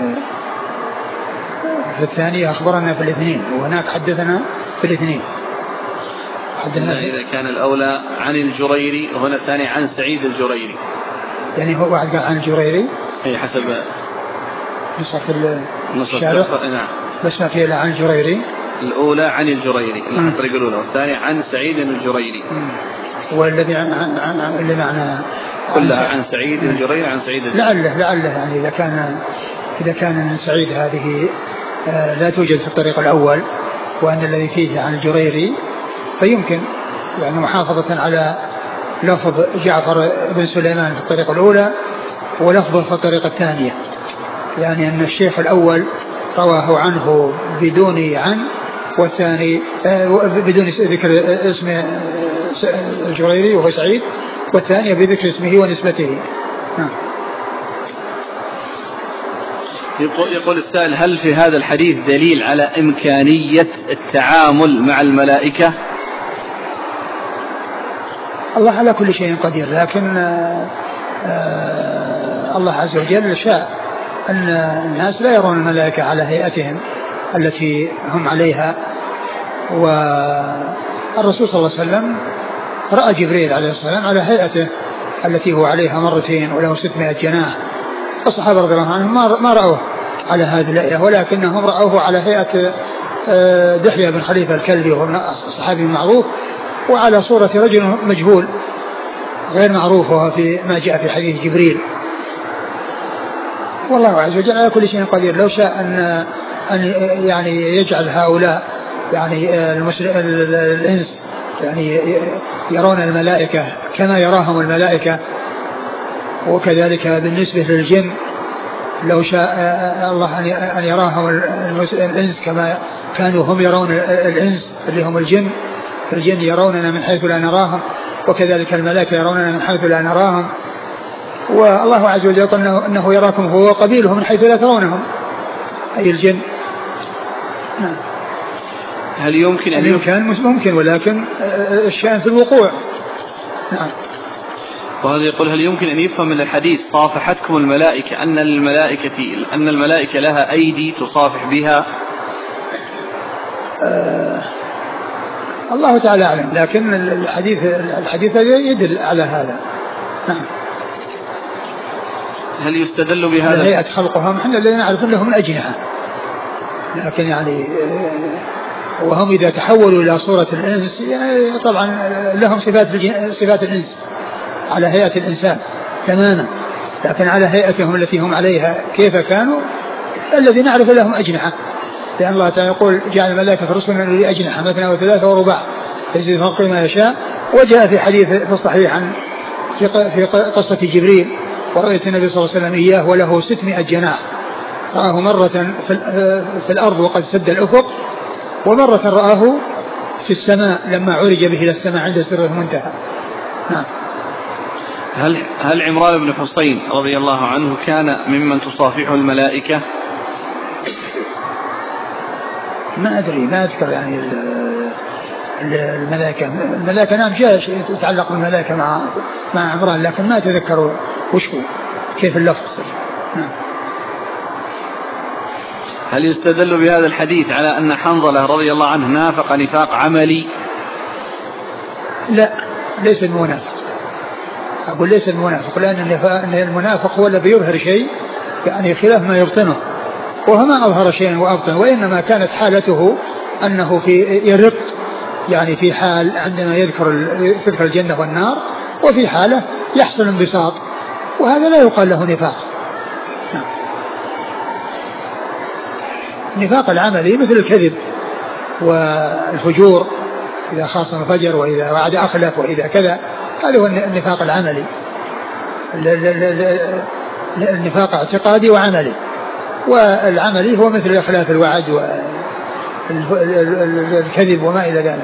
Speaker 2: في الثانية أخبرنا في الاثنين، وهناك حدثنا في الاثنين.
Speaker 1: حدثنا إذا كان الأولى عن الجريري وهنا الثاني عن سعيد الجريري،
Speaker 2: يعني هو واحد قال عن الجريري
Speaker 1: أي حسب
Speaker 2: نسخة
Speaker 1: الشارع. نعم.
Speaker 2: بس ما فيه إلا عن الجريري.
Speaker 1: الأولى عن الجريري الطريق الأولى، والثاني عن سعيد الجريري.
Speaker 2: والذي عن عن اللي معناه
Speaker 1: كلها عن سعيد الجريري عن سعيد الجريري.
Speaker 2: لعله لعله يعني إذا كان إذا كان من سعيد هذه لا توجد في الطريق الأول، وأن الذي فيه عن الجريري فيمكن يعني محافظة على لفظ جعفر بن سليمان في الطريقة الأولى ولفظه في الطريقة الثانية، يعني أن الشيخ الأول رواه عنه بدون عن، والثاني بدون ذكر اسم الجريري وهو سعيد، والثانية بذكر اسمه ونسبته.
Speaker 1: يقول السائل هل في هذا الحديث دليل على إمكانية التعامل مع الملائكة؟
Speaker 2: الله على كل شيء قدير، لكن الله عز وجل شاء أن الناس لا يرون الملائكة على هيئتهم التي هم عليها. والرسول صلى الله عليه وسلم رأى جبريل عليه السلام على هيئته التي هو عليها مرتين وله ستمائة جناح، والصحابة رضي الله عنهم ما رأوه على هذه الهيئة، ولكنهم رأوه على هيئة دحية بن خليفة الكلبي وهو صحابي معروف، وعلى صورة رجل مجهول غير معروف، وهو في ما جاء في حديث جبريل. والله عز وجل على كل شيء قدير، لو شاء أن أن يعني يجعل هؤلاء يعني الإنس يعني يرون الملائكة كما يراهم الملائكة، وكذلك بالنسبة للجن لو شاء الله أن يراهم الإنس كما كانوا هم يرون الإنس اللي هم الجن، الجن يروننا من حيث لا نراهم، وكذلك الملائكة يروننا من حيث لا نراهم. والله عز وجل يقول أنه يراكم هو وقبيله من حيث لا ترونهم، أي الجن. نعم.
Speaker 1: هل يمكن أن
Speaker 2: يمكن ممكن، ولكن الشأن في الوقوع. نعم.
Speaker 1: وهذا يقول هل يمكن أن يفهم من الحديث صافحتكم الملائكة أن الملائكة أن الملائكة لها أيدي تصافح بها؟
Speaker 2: آه الله تعالى أعلم، لكن الحديث الحديث يدل على هذا. نعم.
Speaker 1: هل يستدل بهذا؟
Speaker 2: هيئة خلقهم احنا لا نعرف لهم الأجنحة، لكن يعني وهم إذا تحولوا إلى صورة الإنس يعني طبعا لهم صفات صفات الإنس على هيئة الإنسان تماما، لكن على هيئتهم التي هم عليها كيف كانوا الذي نعرف لهم أجنحة، لأن الله تعالى يقول جعل الملائكة رسلا أولي أجنحة مثنى وثلاثة ورباع يزيد في خلقه ما يشاء. وجاء في حديث في الصحيح عن في قصة جبريل ورأيت النبي صلى الله عليه وسلم إياه وله ستمائة جناح، رآه مرة في الأرض وقد سد الأفق، ومرة رآه في السماء لما عرج به إلى السماء عند سدرة المنتهى. نعم.
Speaker 1: هل هل عمران بن حصين رضي الله عنه كان ممن تصافحه الملائكة؟
Speaker 2: ما أدري، ما أذكر يعني الملائكة الملائكة نعم جاء شيء يتعلق بالملائكة مع مع عمران، لكن ما أتذكر وش هو كيف اللفظ. نعم.
Speaker 1: هل يستدل بهذا الحديث على أن حنظلة رضي الله عنه نافق نفاق عملي؟
Speaker 2: لا، ليس المنافق، أقول ليس المنافق، لأن المنافق هو الذي يظهر شيء يعني خلاف ما يبطنه، وهو ما أظهر شيئا وأبطن، وإنما كانت حالته أنه في يرق يعني في حال عندما يذكر يذكر الجنة والنار، وفي حالة يحصل انبساط، وهذا لا يقال له نفاق. نعم. النفاق العملي مثل الكذب والفجور، إذا خاصم فجر، وإذا وعد أخلف، وإذا كذا، هذا هو النفاق العملي. النفاق اعتقادي وعملي، والعملي هو مثل إخلاف الوعد والكذب وما إلى ذلك.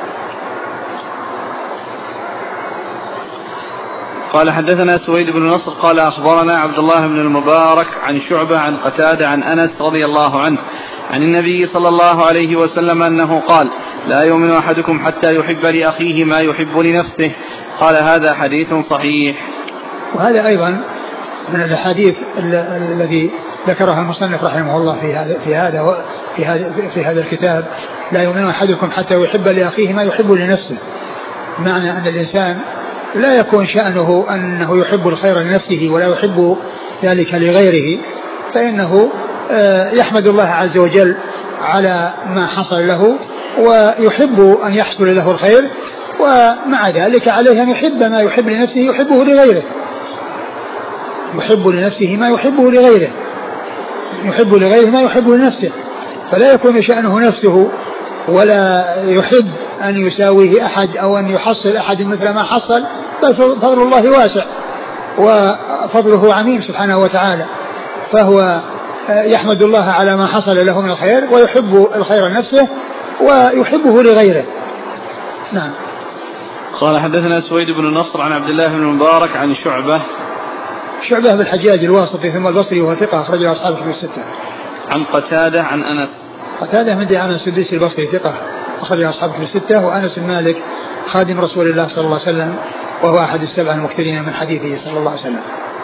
Speaker 1: قال حدثنا سويد بن نصر قال أخبرنا عبد الله بن المبارك عن شعبة عن قتادة عن أنس رضي الله عنه عن النبي صلى الله عليه وسلم أنه قال: لا يؤمن أحدكم حتى يحب لأخيه ما يحب لنفسه. قال: هذا حديث صحيح.
Speaker 2: وهذا أيضا من الحديث الذي ذكرها المصنف رحمه الله في هذا في هذا في هذا في هذا الكتاب: لا يؤمن أحدكم حتى يحب لأخيه ما يحب لنفسه. معنى أن الإنسان لا يكون شأنه أنه يحب الخير لنفسه ولا يحب ذلك لغيره، فإنه يحمد الله عز وجل على ما حصل له ويحب أن يحصل له الخير، ومع ذلك عليه أن يحب ما يحب لنفسه يحبه لغيره، يحب لنفسه ما يحبه لغيره، يحب لغيره ما يحبه لنفسه، فلا يكون شأنه نفسه ولا يحب أن يساويه أحد أو أن يحصل أحد مثل ما حصل، بل فضل الله واسع وفضله عميم سبحانه وتعالى، فهو يحمد الله على ما حصل له من الخير ويحب الخير لنفسه ويحبه لغيره. نعم.
Speaker 1: قال حدثنا سويد بن نصر عن عبد الله بن المبارك عن شعبة
Speaker 2: شعبة بالحجاج الواسطي ثم البصري وهو ثقة أخرجه أصحاب الكتب الستة.
Speaker 1: عن قتادة عن أنس
Speaker 2: قتادة من دعامة السديسي البصري ثقة أخرجه أصحاب الكتب الستة. وأنس بن مالك خادم رسول الله صلى الله عليه وسلم وهو أحد السبعة المكثرين من حديثه صلى الله عليه وسلم.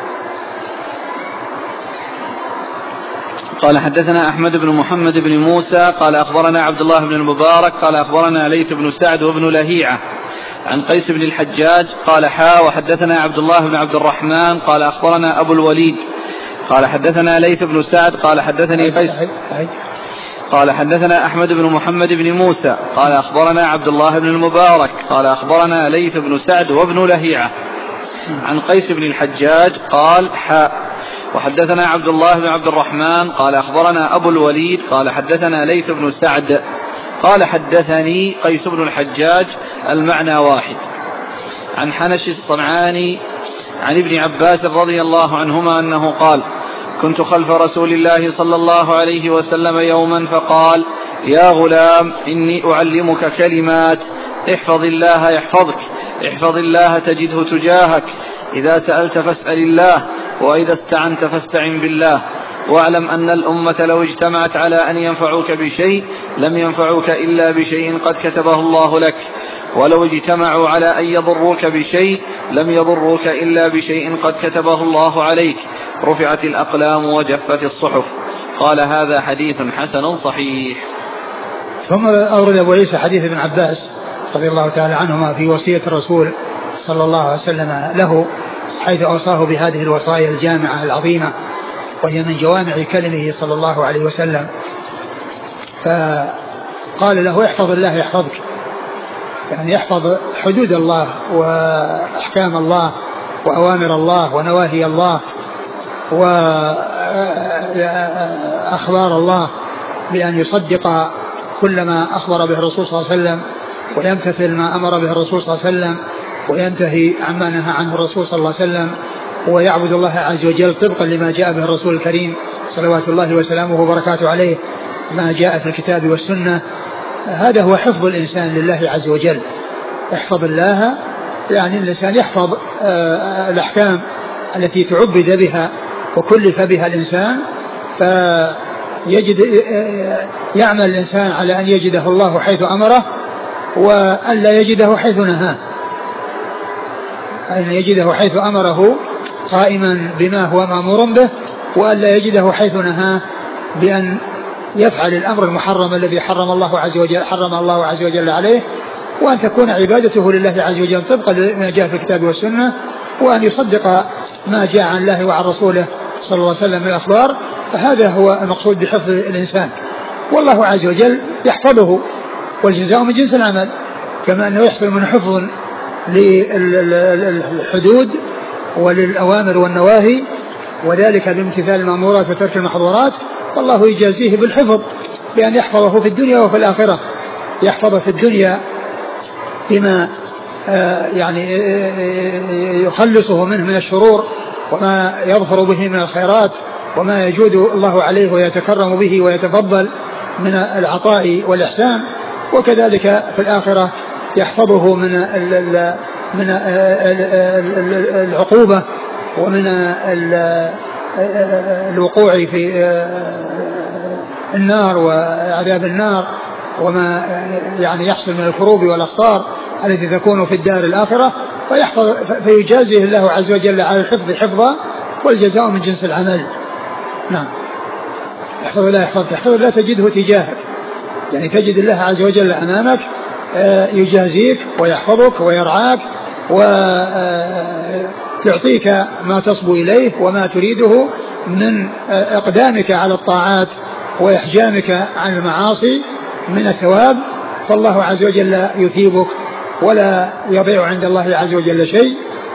Speaker 1: قال حدثنا أحمد بن محمد بن موسى قال أخبرنا عبد الله بن المبارك قال أخبرنا ليث بن سعد وابن لهيعة عن قيس بن الحجاج قال حا وحدثنا عبد الله بن عبد الرحمن قال أخبرنا أبو الوليد قال حدثنا ليث بن سعد قال حدثني قيس قال حدثنا أحمد بن محمد بن موسى قال أخبرنا عبد الله بن المبارك قال أخبرنا ليث بن سعد وابن لهيعة عن قيس بن الحجاج قال حا وحدثنا عبد الله بن عبد الرحمن قال أخبرنا أبو الوليد قال حدثنا ليث بن سعد قال حدثني قيس بن الحجاج المعنى واحد. عن حنش الصنعاني عن ابن عباس رضي الله عنهما أنه قال: كنت خلف رسول الله صلى الله عليه وسلم يوما فقال: يا غلام إني أعلمك كلمات احفظ الله يحفظك احفظ الله تجده تجاهك إذا سألت فاسأل الله وإذا استعنت فاستعن بالله واعلم أن الأمة لو اجتمعت على أن ينفعوك بشيء لم ينفعوك إلا بشيء قد كتبه الله لك ولو اجتمعوا على أن يضروك بشيء لم يضروك إلا بشيء قد كتبه الله عليك رفعت الأقلام وجفت الصحف. قال: هذا حديث حسن صحيح.
Speaker 2: ثم أورد أبو عيسى حديث ابن عباس رضي الله تعالى عنهما في وصية الرسول صلى الله عليه وسلم له، حيث أوصاه بهذه الوصايا الجامعة العظيمة وهي من جوامع كلمه صلى الله عليه وسلم، فقال له: احفظ الله يحفظك، يعني يحفظ حدود الله وأحكام الله وأوامر الله ونواهي الله وأخبار الله، بأن يصدق كل ما أخبر به الرسول صلى الله عليه وسلم ويمتثل ما أمر به الرسول صلى الله عليه وسلم وينتهي عما نهى عنه الرسول صلى الله عليه وسلم، ويعبد الله عز وجل طبقا لما جاء به الرسول الكريم صلوات الله وسلامه وبركاته عليه ما جاء في الكتاب والسنة. هذا هو حفظ الإنسان لله عز وجل. احفظ الله يعني الإنسان يحفظ الأحكام التي تعبد بها وكلف بها الإنسان، فيجد يعمل الإنسان على أن يجده الله حيث أمره وأن لا يجده حيث نهاه، أن يجده حيث أمره قائما بما هو مأمور به، وأن لا يجده حيث نهاه بأن يفعل الأمر المحرم الذي حرم الله عز وجل حرم الله عز وجل عليه، وأن تكون عبادته لله عز وجل طبقا لما جاء في الكتاب والسنة، وأن يصدق ما جاء عن الله وعن رسوله صلى الله عليه وسلم من الأخبار. فهذا هو المقصود بحفظ الإنسان، والله عز وجل يحفظه، والجزاء من جنس العمل، كما أنه يحصل من حفظ للحدود وللأوامر والنواهي، وذلك بامتثال المأمورات وترك المحظورات، والله يجازيه بالحفظ بأن يحفظه في الدنيا وفي الآخرة. يحفظ في الدنيا بما يعني يخلصه منه من الشرور وما يظفر به من الخيرات وما يجود الله عليه ويتكرم به ويتفضل من العطاء والإحسان. وكذلك في الآخرة يحفظه من من العقوبة ومن الوقوع في النار وعذاب النار وما يعني يحصل من الكروب والأخطار التي تكون في الدار الآخرة، فيحفظ فيجازيه الله عز وجل على الحفظ حفظا والجزاء من جنس العمل. نعم. يحفظ الله يحفظك، يحفظ الله تجده تجاهك، يعني تجد الله عز وجل أمامك يجازيك ويحفظك ويرعاك ويعطيك ما تصبو إليه وما تريده من إقدامك على الطاعات وإحجامك عن المعاصي من الثواب، فالله عز وجل يثيبك ولا يضيع عند الله عز وجل شيء.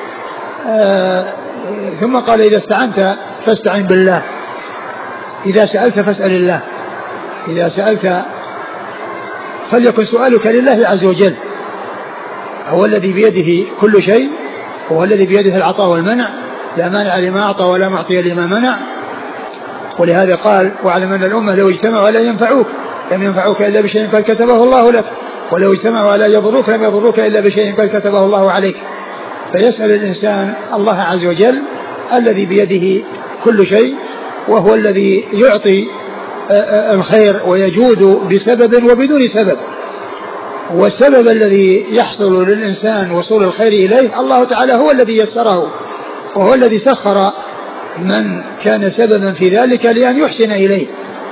Speaker 2: ثم قال إذا استعنت فاستعن بالله، إذا سألت فاسأل الله، إذا سألت فليكن سؤالك لله عز وجل، هو الذي بيده كل شيء، هو الذي بيده العطاء والمنع، لا مانع لما أعطى ولا معطي لما منع. ولهذا قال واعلم أن الأمة لو اجتمعوا على ينفعوك لم ينفعوك إلا بشيء قد كتبه الله لك، ولو اجتمعوا على يضروك لم يضروك إلا بشيء قد كتبه الله عليك. فيسأل الإنسان الله عز وجل الذي بيده كل شيء، وهو الذي يعطي الخير ويجود بسبب وبدون سبب، والسبب الذي يحصل للإنسان وصول الخير إليه الله تعالى هو الذي يسره، وهو الذي سخر من كان سببا في ذلك لأن يحسن إليه.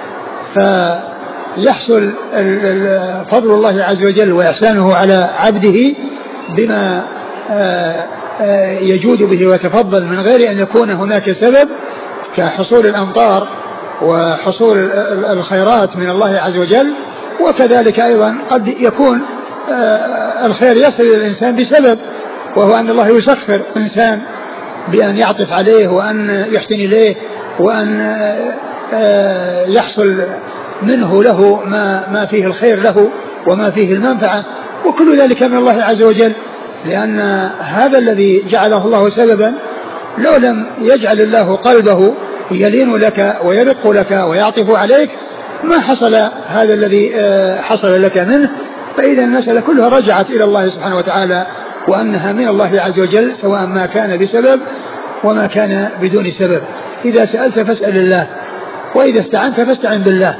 Speaker 2: فيحصل فضل الله عز وجل وإحسانه على عبده بما يجود به ويتفضل من غير أن يكون هناك سبب، كحصول الأمطار وحصول الخيرات من الله عز وجل. وكذلك أيضا قد يكون الخير يصل إلى الإنسان بسبب، وهو أن الله يسخر إنسان بأن يعطف عليه وأن يحسن إليه وأن يحصل منه له ما, ما فيه الخير له وما فيه المنفعة، وكل ذلك من الله عز وجل، لأن هذا الذي جعله الله سببا لو لم يجعل الله قلبه يلين لك ويرق لك ويعطف عليك ما حصل هذا الذي حصل لك منه. فإذا المسألة كلها رجعت إلى الله سبحانه وتعالى، وأنها من الله عز وجل سواء ما كان بسبب وما كان بدون سبب. إذا سألت فاسأل الله، وإذا استعنت فاستعن بالله،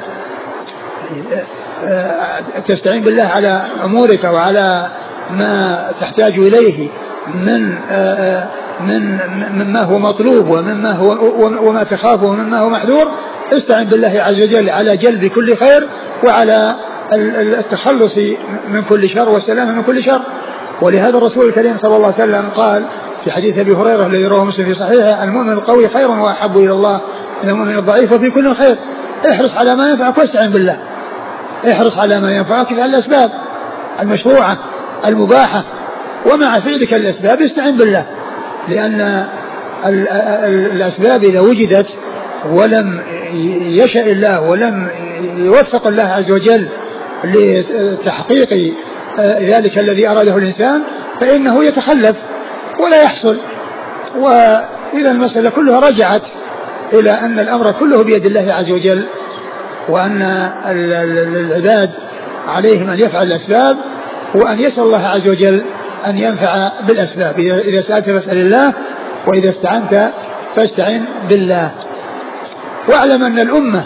Speaker 2: تستعين بالله على أمورك وعلى ما تحتاج إليه من من مما هو مطلوب ومما هو وما تخافه ومما هو محذور. استعن بالله عز وجل على جلب كل خير وعلى التخلص من كل شر والسلامة من كل شر. ولهذا الرسول الكريم صلى الله عليه وسلم قال في حديث أبي هريرة الذي رواه مسلم في صحيحه: المؤمن القوي خير وأحب إلى الله من المؤمن الضعيف وفي كل خير. احرص على ما ينفعك واستعن بالله، احرص على ما ينفعك في الأسباب المشروعة المباحة، ومع فعلك الأسباب استعن بالله، لأن الأسباب إذا وجدت ولم يشاء الله ولم يوفق الله عز وجل لتحقيق ذلك الذي أراده الإنسان فإنه يتخلف ولا يحصل. وإذا المسألة كلها رجعت إلى أن الأمر كله بيد الله عز وجل، وأن العباد عليهم أن يفعل الأسباب وأن يسأل الله عز وجل أن ينفع بالأسباب. إذا سألت فاسأل الله، وإذا استعنت فاستعن بالله. واعلم أن الأمة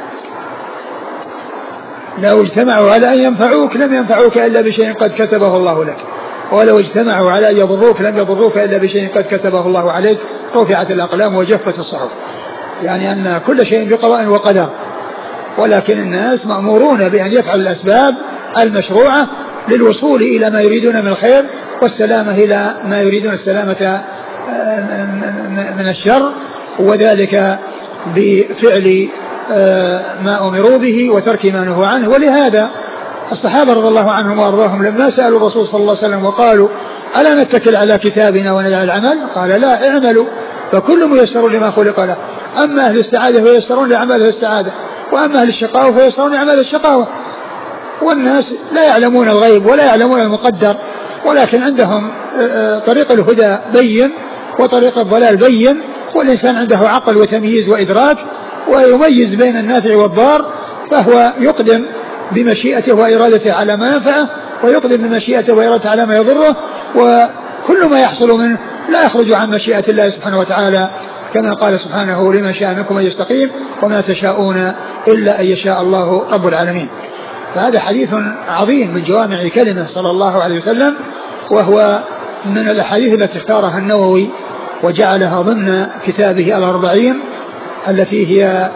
Speaker 2: لو اجتمعوا على أن ينفعوك لم ينفعوك إلا بشيء قد كتبه الله لك، ولو اجتمعوا على أن يضروك لم يضروك إلا بشيء قد كتبه الله عليك. رفعت الأقلام وجفت الصحف، يعني أن كل شيء بقضاء وقدر، ولكن الناس مأمورون بأن يفعلوا الأسباب المشروعة للوصول إلى ما يريدون من الخير والسلامة إلى ما يريدون السلامة من الشر، وذلك بفعل ما أمروا به وترك ما نهوا عنه. ولهذا الصحابة رضي الله عنهم وأرضاهم لما سألوا الرسول صلى الله عليه وسلم وقالوا: ألا نتكل على كتابنا وندع العمل؟ قال: لا، اعملوا فكل ميسر لما خلق له، أما أهل السعادة فييسرون لأعمال السعادة، وأما أهل الشقاوة فييسرون لأعمال الشقاوة. والناس لا يعلمون الغيب ولا يعلمون المقدر، ولكن عندهم طريق الهدى بين وطريق الضلال بين، والإنسان عنده عقل وتمييز وإدراك ويميز بين النافع والضار، فهو يقدم بمشيئته وإرادته على ما ينفعه، ويقدم بمشيئته وإرادته على ما يضره، وكل ما يحصل منه لا يخرج عن مشيئة الله سبحانه وتعالى، كما قال سبحانه لمن شاء منكم أن يستقيم وما تشاءون إلا أن يشاء الله رب العالمين. فهذا حديث عظيم من جوامع كلمة صلى الله عليه وسلم، وهو من الأحاديث التي اختارها النووي وجعلها ضمن كتابه الأربعين، التي هي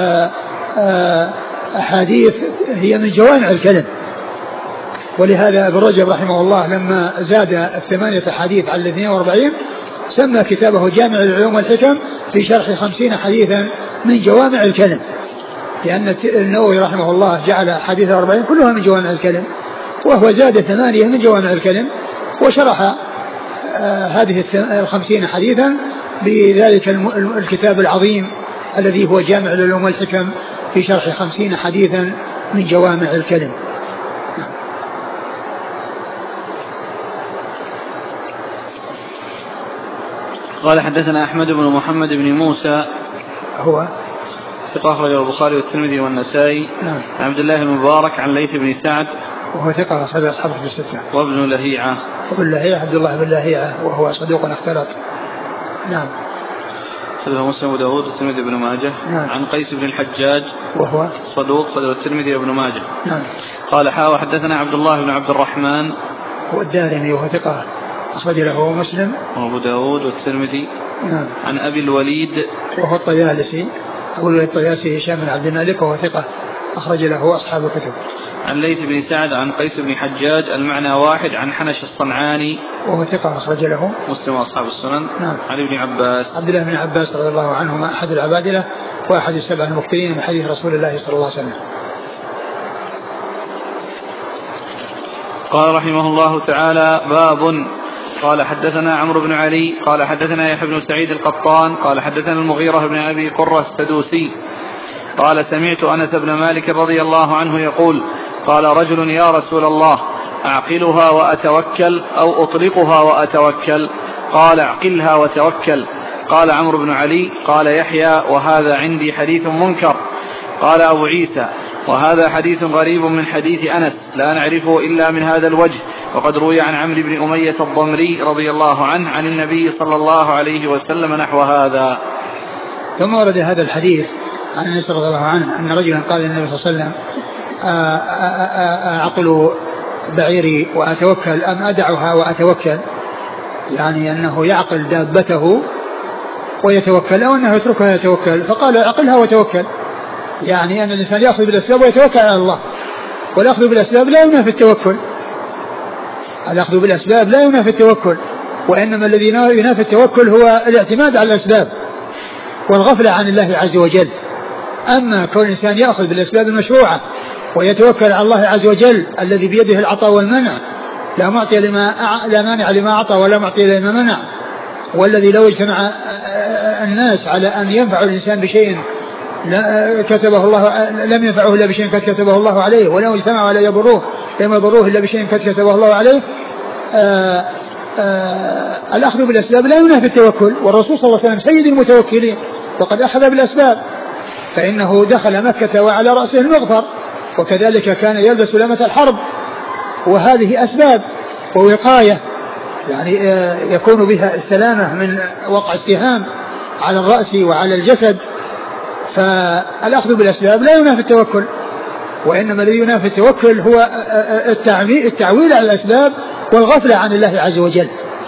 Speaker 2: أحاديث هي من جوامع الكلم. ولهذا ابن رجب رحمه الله لما زاد الثمانية حديث على الاثنين واربعين سمى كتابه جامع العلوم والحكم في شرح خمسين حديثا من جوامع الكلم، لأن النووي رحمه الله جعل حديث الأربعين كلها من جوامع الكلم، وهو زاد ثمانية من جوامع الكلم، وشرح آه هذه الخمسين حديثا بذلك الكتاب العظيم الذي هو جامع العلوم والحكم في شرح خمسين حديثا من جوامع الكلم.
Speaker 1: قال حدثنا أحمد بن محمد بن موسى
Speaker 2: هو
Speaker 1: ثقة أخرجه البخاري والترمذي والنسائي.
Speaker 2: نعم.
Speaker 1: عن عبد الله المبارك عن ليث بن سعد
Speaker 2: وهو ثقة أخرج أصحابه في الستة.
Speaker 1: وابن لهيعة
Speaker 2: وابن لهيعة عبد الله بن لهيعة وهو صدوق اختلط. نعم.
Speaker 1: أخرجه مسلم وداود والترمذي وابن ماجه.
Speaker 2: نعم.
Speaker 1: عن قيس بن الحجاج وهو صدوق أخرجه الترمذي وابن ماجه.
Speaker 2: نعم.
Speaker 1: قال حا حدثنا عبد الله بن عبد الرحمن
Speaker 2: هو الدارمي وهو ثقة أخرج له مسلم
Speaker 1: وأبو داود والترمذي.
Speaker 2: نعم.
Speaker 1: عن أبي الوليد
Speaker 2: وهو الطيالسي أبو الوليد الطيالسي هشام بن عبد الملك وهو ثقة أخرج له أصحاب الكتب.
Speaker 1: عن ليث بن سعد عن قيس بن حجاج المعنى واحد. عن حنش الصنعاني
Speaker 2: وهو ثقة أخرج له
Speaker 1: مسلم وأصحاب السنن.
Speaker 2: نعم.
Speaker 1: عن ابن عباس
Speaker 2: عبد الله بن عباس رضي الله عنهما أحد العبادلة وأحد السبع المكثرين من حديث رسول الله صلى الله عليه وسلم.
Speaker 1: قال رحمه الله تعالى باب. قال حدثنا عمرو بن علي قال حدثنا يحيى بن سعيد القطان قال حدثنا المغيرة بن أبي قرة السدوسي قال سمعت أنس بن مالك رضي الله عنه يقول قال رجل يا رسول الله أعقلها وأتوكل أو أطلقها وأتوكل؟ قال اعقلها وتوكل. قال عمرو بن علي قال يحيى وهذا عندي حديث منكر. قال أبو عيسى وهذا حديث غريب من حديث أنس لا نعرفه إلا من هذا الوجه، وقد روي عن عمرو بن أمية الضمري رضي الله عنه عن النبي صلى الله عليه وسلم نحو هذا.
Speaker 2: ثم ورد هذا الحديث عن أنس رضي الله عنه أن رجلا قال للنبي صلى الله عليه وسلم أعقل بعيري وأتوكل أم أدعها وأتوكل؟ يعني أنه يعقل دابته ويتوكل أو أنه يتركها يتوكل. فقال أعقلها وتوكل، يعني أن الإنسان يأخذ بالأسباب ويتوكل على الله، والأخذ بالأسباب لا ينافي التوكل. الأخذ بالأسباب لا ينافي التوكل، وإنما الذي ينافي التوكل هو الاعتماد على الأسباب والغفلة عن الله عز وجل. أما كون الإنسان يأخذ بالأسباب المشروعة ويتوكل على الله عز وجل الذي بيده العطاء والمنع، لا معطي لما لا مانع لما أعطى ولا معطي لما منع، والذي لو اجتمع الناس على أن ينفع الإنسان بشيء كتبه الله لم ينفعه إلا بشيء قد كتبه الله عليه، ولو اجتمعوا على يضروه لم يضروه إلا بشيء قد كتبه الله عليه. آآ آآ الأخذ بالأسباب لا ينافي التوكل، والرسول صلى الله عليه وسلم سيد المتوكلين وقد أخذ بالأسباب، فإنه دخل مكة وعلى رأسه المغفر، وكذلك كان يلبس لمة الحرب، وهذه أسباب ووقاية يعني يكون بها السلامة من وقع السهام على الرأس وعلى الجسد. فالأخذ بالأسباب لا ينافي التوكل، وإنما الذي ينافي التوكل هو التعويل على الأسباب والغفلة عن الله عز وجل،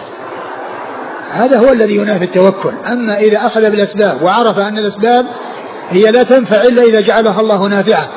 Speaker 2: هذا هو الذي ينافي التوكل. أما إذا أخذ بالأسباب وعرف أن الأسباب هي لا تنفع إلا إذا جعلها الله نافعة،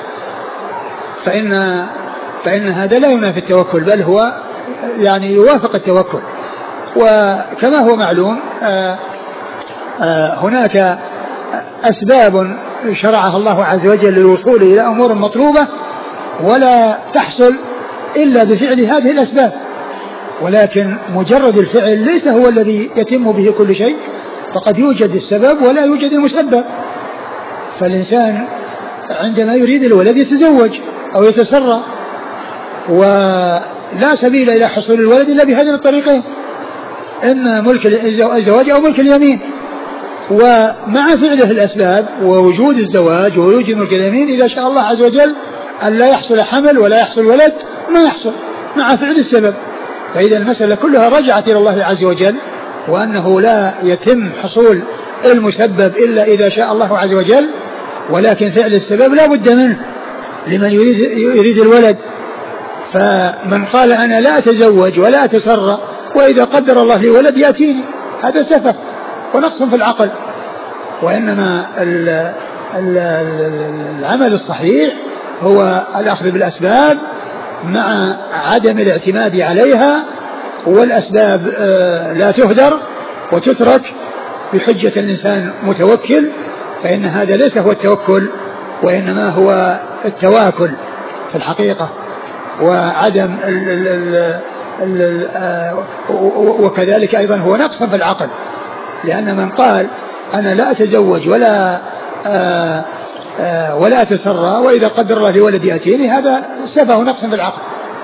Speaker 2: فإن, فإن هذا لا ينافي التوكل، بل هو يعني يوافق التوكل. وكما هو معلوم آآ آآ هناك أسباب شرعها الله عز وجل للوصول إلى أمور مطلوبة ولا تحصل إلا بفعل هذه الأسباب، ولكن مجرد الفعل ليس هو الذي يتم به كل شيء، فقد يوجد السبب ولا يوجد المسبب. فالإنسان عندما يريد الولد يتزوج أو يتسرى، لا سبيل إلى حصول الولد إلا بهذين الطريقين، إما ملك الزواج أو ملك اليمين. ومع فعله الأسباب ووجود الزواج ووجود ملك اليمين إذا شاء الله عز وجل أن لا يحصل حمل ولا يحصل ولد ما يحصل مع فعل السبب. فإذا المسألة كلها رجعت إلى الله عز وجل، وأنه لا يتم حصول المسبب إلا إذا شاء الله عز وجل، ولكن فعل السبب لا بد منه لمن يريد, يريد الولد. فمن قال أنا لا أتزوج ولا أتسرى وإذا قدر الله لي ولد يأتيني، هذا سفه ونقص في العقل. وإنما ال ال العمل الصحيح هو الأخذ بالأسباب مع عدم الاعتماد عليها، والأسباب لا تهدر وتترك بحجة الإنسان متوكل، فإن هذا ليس هو التوكل وإنما هو التواكل في الحقيقة. وعدم ال ال ال وكذلك أيضا هو نقص في العقل، لأن من قال أنا لا أتزوج ولا آآ آآ ولا أتسرى وإذا قدر الله لولد يأتيني، هذا سفه ونقص في العقل.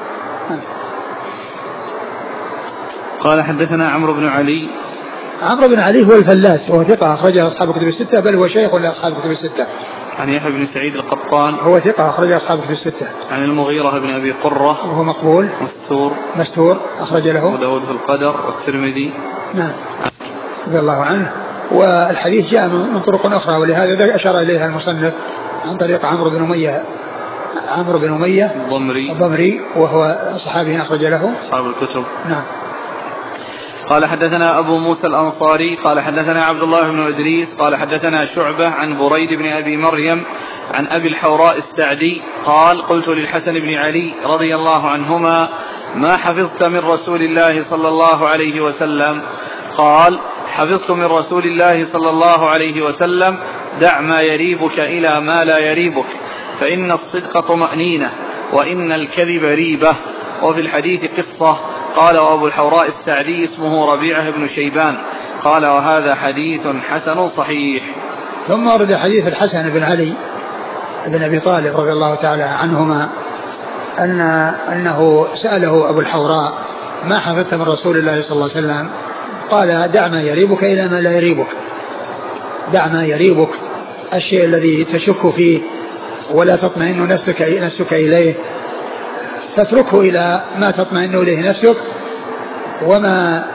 Speaker 1: قال حدثنا عمرو بن علي.
Speaker 2: عمرو بن علي هو الفلاس وهو ثقة أخرجه أصحاب الكتب الستة، بل هو شيخ لأصحاب الكتب الستة.
Speaker 1: عن يحيى بن سعيد القطان
Speaker 2: هو ثقة أخرجه أصحاب الكتب الستة.
Speaker 1: عن المغيرة بن أبي قرة
Speaker 2: وهو مقبول
Speaker 1: مستور
Speaker 2: مستور أخرج له
Speaker 1: أبو داود في القدر والترمذي.
Speaker 2: نعم رضي الله عنه. والحديث جاء من طرق أخرى، ولهذا أشار إليها المصنف عن طريق عمرو بن أمية عمرو بن أمية
Speaker 1: الضمري
Speaker 2: الضمري وهو صحابي أخرج له
Speaker 1: أصحاب الكتب.
Speaker 2: نعم.
Speaker 1: قال حدثنا أبو موسى الأنصاري قال حدثنا عبد الله بن إدريس قال حدثنا شعبة عن بريد بن أبي مريم عن أبي الحوراء السعدي قال قلت للحسن بن علي رضي الله عنهما ما حفظت من رسول الله صلى الله عليه وسلم؟ قال حفظت من رسول الله صلى الله عليه وسلم دع ما يريبك إلى ما لا يريبك، فإن الصدق طمأنينة وإن الكذب ريبة. وفي الحديث قصة. قال وأبو الحوراء السعدي اسمه ربيعة بن شيبان. قال وهذا حديث حسن صحيح.
Speaker 2: ثم ورد حديث الحسن بن علي بن أبي طالب رضي الله تعالى عنهما أن أنه سأله أبو الحوراء ما حفظت من رسول الله صلى الله عليه وسلم؟ قال دع ما يريبك إلى ما لا يريبك. دع ما يريبك، الشيء الذي تشك فيه ولا تطمئن نفسك, نفسك إليه، فاتركه إلى ما تطمئن إليه نفسك وما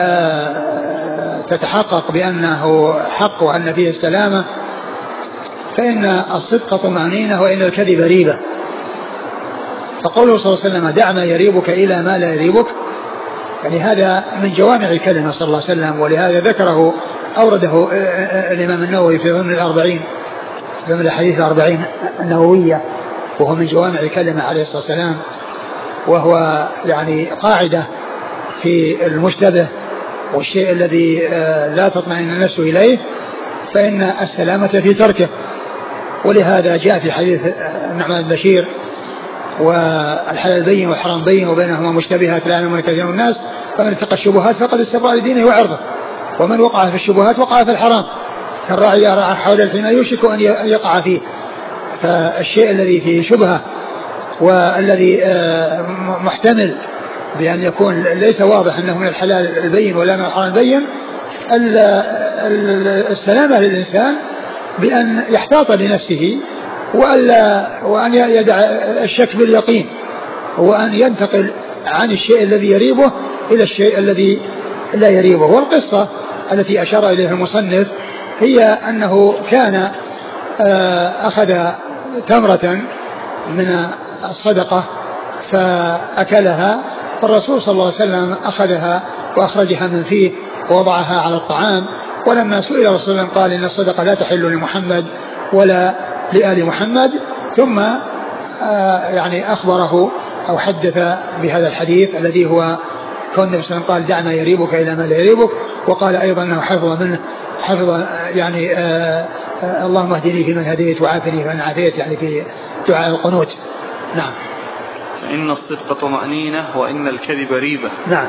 Speaker 2: تتحقق بأنه حق وأن فيه السلامة، فإن الصدق طمأنينة وإن الكذب ريبة. فقوله صلى الله عليه وسلم دع ما يريبك إلى ما لا يريبك، يعني هذا من جوامع الكلمة صلى الله عليه وسلم، ولهذا ذكره أورده الإمام النووي في ضمن الأربعين ضمن الحديث الأربعين النووية، وهو من جوامع الكلمة عليه الصلاة والسلام، وهو يعني قاعدة في المشتبه والشيء الذي لا تطمئن النفس إليه، فإن السلامة في تركه. ولهذا جاء في حديث النعمان بن بشير والحلال بين والحرام بين وبينهما مشتبهات لا يعلمون كثير من الناس، فمن اتقى الشبهات فقد استبرأ لدينه وعرضه، ومن وقع في الشبهات وقع في الحرام، كالراعي يرعى حول الحمى يوشك أن يقع فيه. فالشيء الذي فيه شبهة والذي محتمل بأن يكون ليس واضح أنه من الحلال البين ولا من الحرام البين، السلامة للإنسان بأن يحتاط لنفسه وأن يدع الشك باليقين، وأن ينتقل عن الشيء الذي يريبه إلى الشيء الذي لا يريبه. والقصة التي أشار إليها المصنف هي أنه كان أخذ تمرة من الصدقة فأكلها، فالرسول صلى الله عليه وسلم أخذها وأخرجها من فيه ووضعها على الطعام، ولما سئل رسول الله قال إن الصدقة لا تحل لمحمد ولا لآل محمد، ثم يعني أخبره أو حدث بهذا الحديث الذي هو كون النبي صلى الله عليه وسلم قال دع ما يريبك إلى ما لا يريبك، وقال أيضا أنه حفظ منه حفظ يعني آآ آآ اللهم اهدني فيمن هديت وعافني فمن عافيت، يعني في دعاء القنوت. نعم.
Speaker 1: فإن الصدق طمأنينة وإن الكذب ريبة.
Speaker 2: نعم.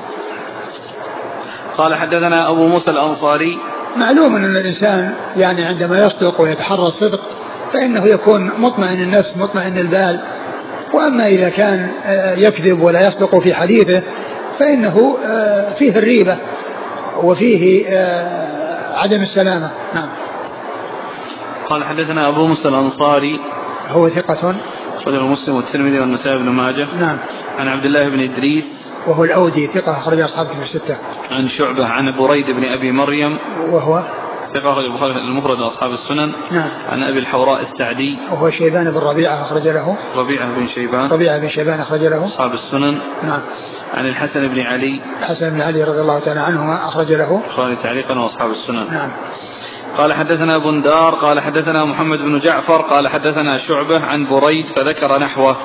Speaker 1: قال حدثنا أبو موسى الأنصاري.
Speaker 2: معلوم أن الإنسان يعني عندما يصدق ويتحرى الصدق فإنه يكون مطمئن النفس مطمئن البال، وأما إذا كان يكذب ولا يصدق في حديثه فإنه فيه الريبة وفيه عدم السلامة. نعم.
Speaker 1: قال حدثنا أبو موسى الأنصاري
Speaker 2: هو ثقة
Speaker 1: أخرجه مسلم والترمذي والنسائي بن ماجه.
Speaker 2: نعم.
Speaker 1: عن عبد الله بن إدريس
Speaker 2: وهو الأودي ثقة أخرج أصحاب كتب الستة.
Speaker 1: عن شعبة عن بريد بن أبي مريم
Speaker 2: وهو
Speaker 1: ثقة أخرج البخاري المفرد وأصحاب السنن.
Speaker 2: نعم.
Speaker 1: عن أبي الحوراء السعدي
Speaker 2: وهو شيبان بن ربيعة أخرج له
Speaker 1: ربيعة بن شيبان
Speaker 2: ربيعة بن شيبان أخرج له
Speaker 1: أصحاب السنن.
Speaker 2: نعم.
Speaker 1: عن الحسن بن علي
Speaker 2: الحسن بن علي رضي الله تعالى عنهما أخرج له
Speaker 1: البخاري تعليقا وأصحاب السنن.
Speaker 2: نعم.
Speaker 1: قال حدثنا بندار قال حدثنا محمد بن جعفر قال حدثنا شعبة عن بريد فذكر نحوه.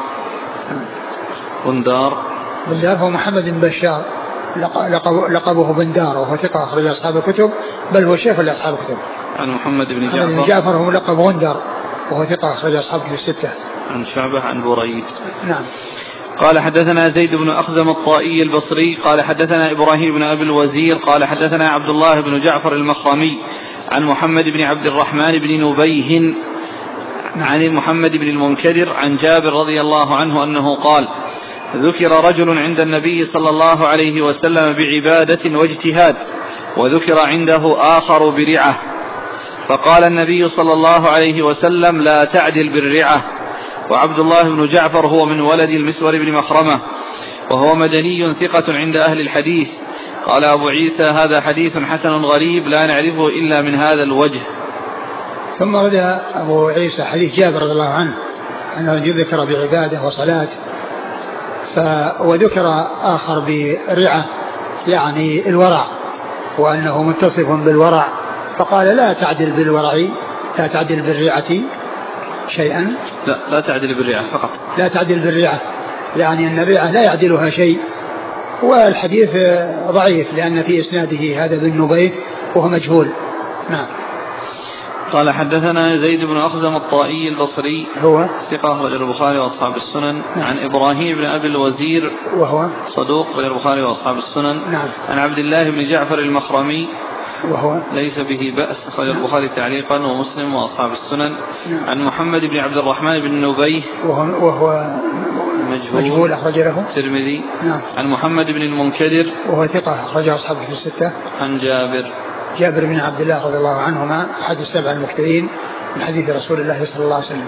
Speaker 1: بندار
Speaker 2: بندار هو محمد بن بشار لقب لقبه بندار وهو ثقة أخرج أصحاب الكتب بل هو شيخ لأصحاب الكتب.
Speaker 1: عن محمد بن
Speaker 2: محمد
Speaker 1: جعفر
Speaker 2: بن جعفر هو لقب غندر وهو ثقة أخرج أصحاب الكتب الستة.
Speaker 1: عن شعبة عن بريد.
Speaker 2: نعم.
Speaker 1: قال حدثنا زيد بن أخزم الطائي البصري قال حدثنا إبراهيم بن أبي الوزير قال حدثنا عبد الله بن جعفر المخرمي عن محمد بن عبد الرحمن بن نبيه عن محمد بن المنكدر عن جابر رضي الله عنه أنه قال ذكر رجل عند النبي صلى الله عليه وسلم بعبادة واجتهاد وذكر عنده آخر برعة فقال النبي صلى الله عليه وسلم لا تعدل بالرعة. وعبد الله بن جعفر هو من ولد المسور بن مخرمة وهو مدني ثقة عند أهل الحديث. قال أبو عيسى هذا حديث حسن غريب لا نعرفه إلا من هذا الوجه.
Speaker 2: ثم رد أبو عيسى حديث جابر رضي الله عنه أنه ذكر بعبادة وصلاة ف وذكر آخر برعة يعني الورع وأنه متصف بالورع فقال لا تعدل بالورع لا تعدل بالرعة شيئا
Speaker 1: لا لا تعدل بالرعة فقط
Speaker 2: لا تعدل بالرعة يعني أن الرعة لا يعدلها شيء. والحديث ضعيف لأن في إسناده هذا بن نبيه وهو مجهول. نعم.
Speaker 1: قال حدثنا زيد بن أخزم الطائي البصري
Speaker 2: هو
Speaker 1: ثقة أخرج البخاري وأصحاب السنن. نعم. عن إبراهيم بن أبي الوزير
Speaker 2: وهو
Speaker 1: صدوق أخرج البخاري وأصحاب السنن.
Speaker 2: نعم.
Speaker 1: عن عبد الله بن جعفر المخرمي
Speaker 2: وهو
Speaker 1: ليس به بأس أخرج البخاري تعليقا ومسلم وأصحاب السنن.
Speaker 2: نعم.
Speaker 1: عن محمد بن عبد الرحمن بن نبيه
Speaker 2: وهو, وهو مجهول, مجهول أخرج له
Speaker 1: الترمذي.
Speaker 2: نعم.
Speaker 1: عن محمد بن المنكدر وهو
Speaker 2: ثقة أخرج أصحاب في الستة.
Speaker 1: عن جابر
Speaker 2: جابر بن عبد الله رضي الله عنهما أحد السبع المكثرين من حديث رسول الله صلى الله عليه وسلم.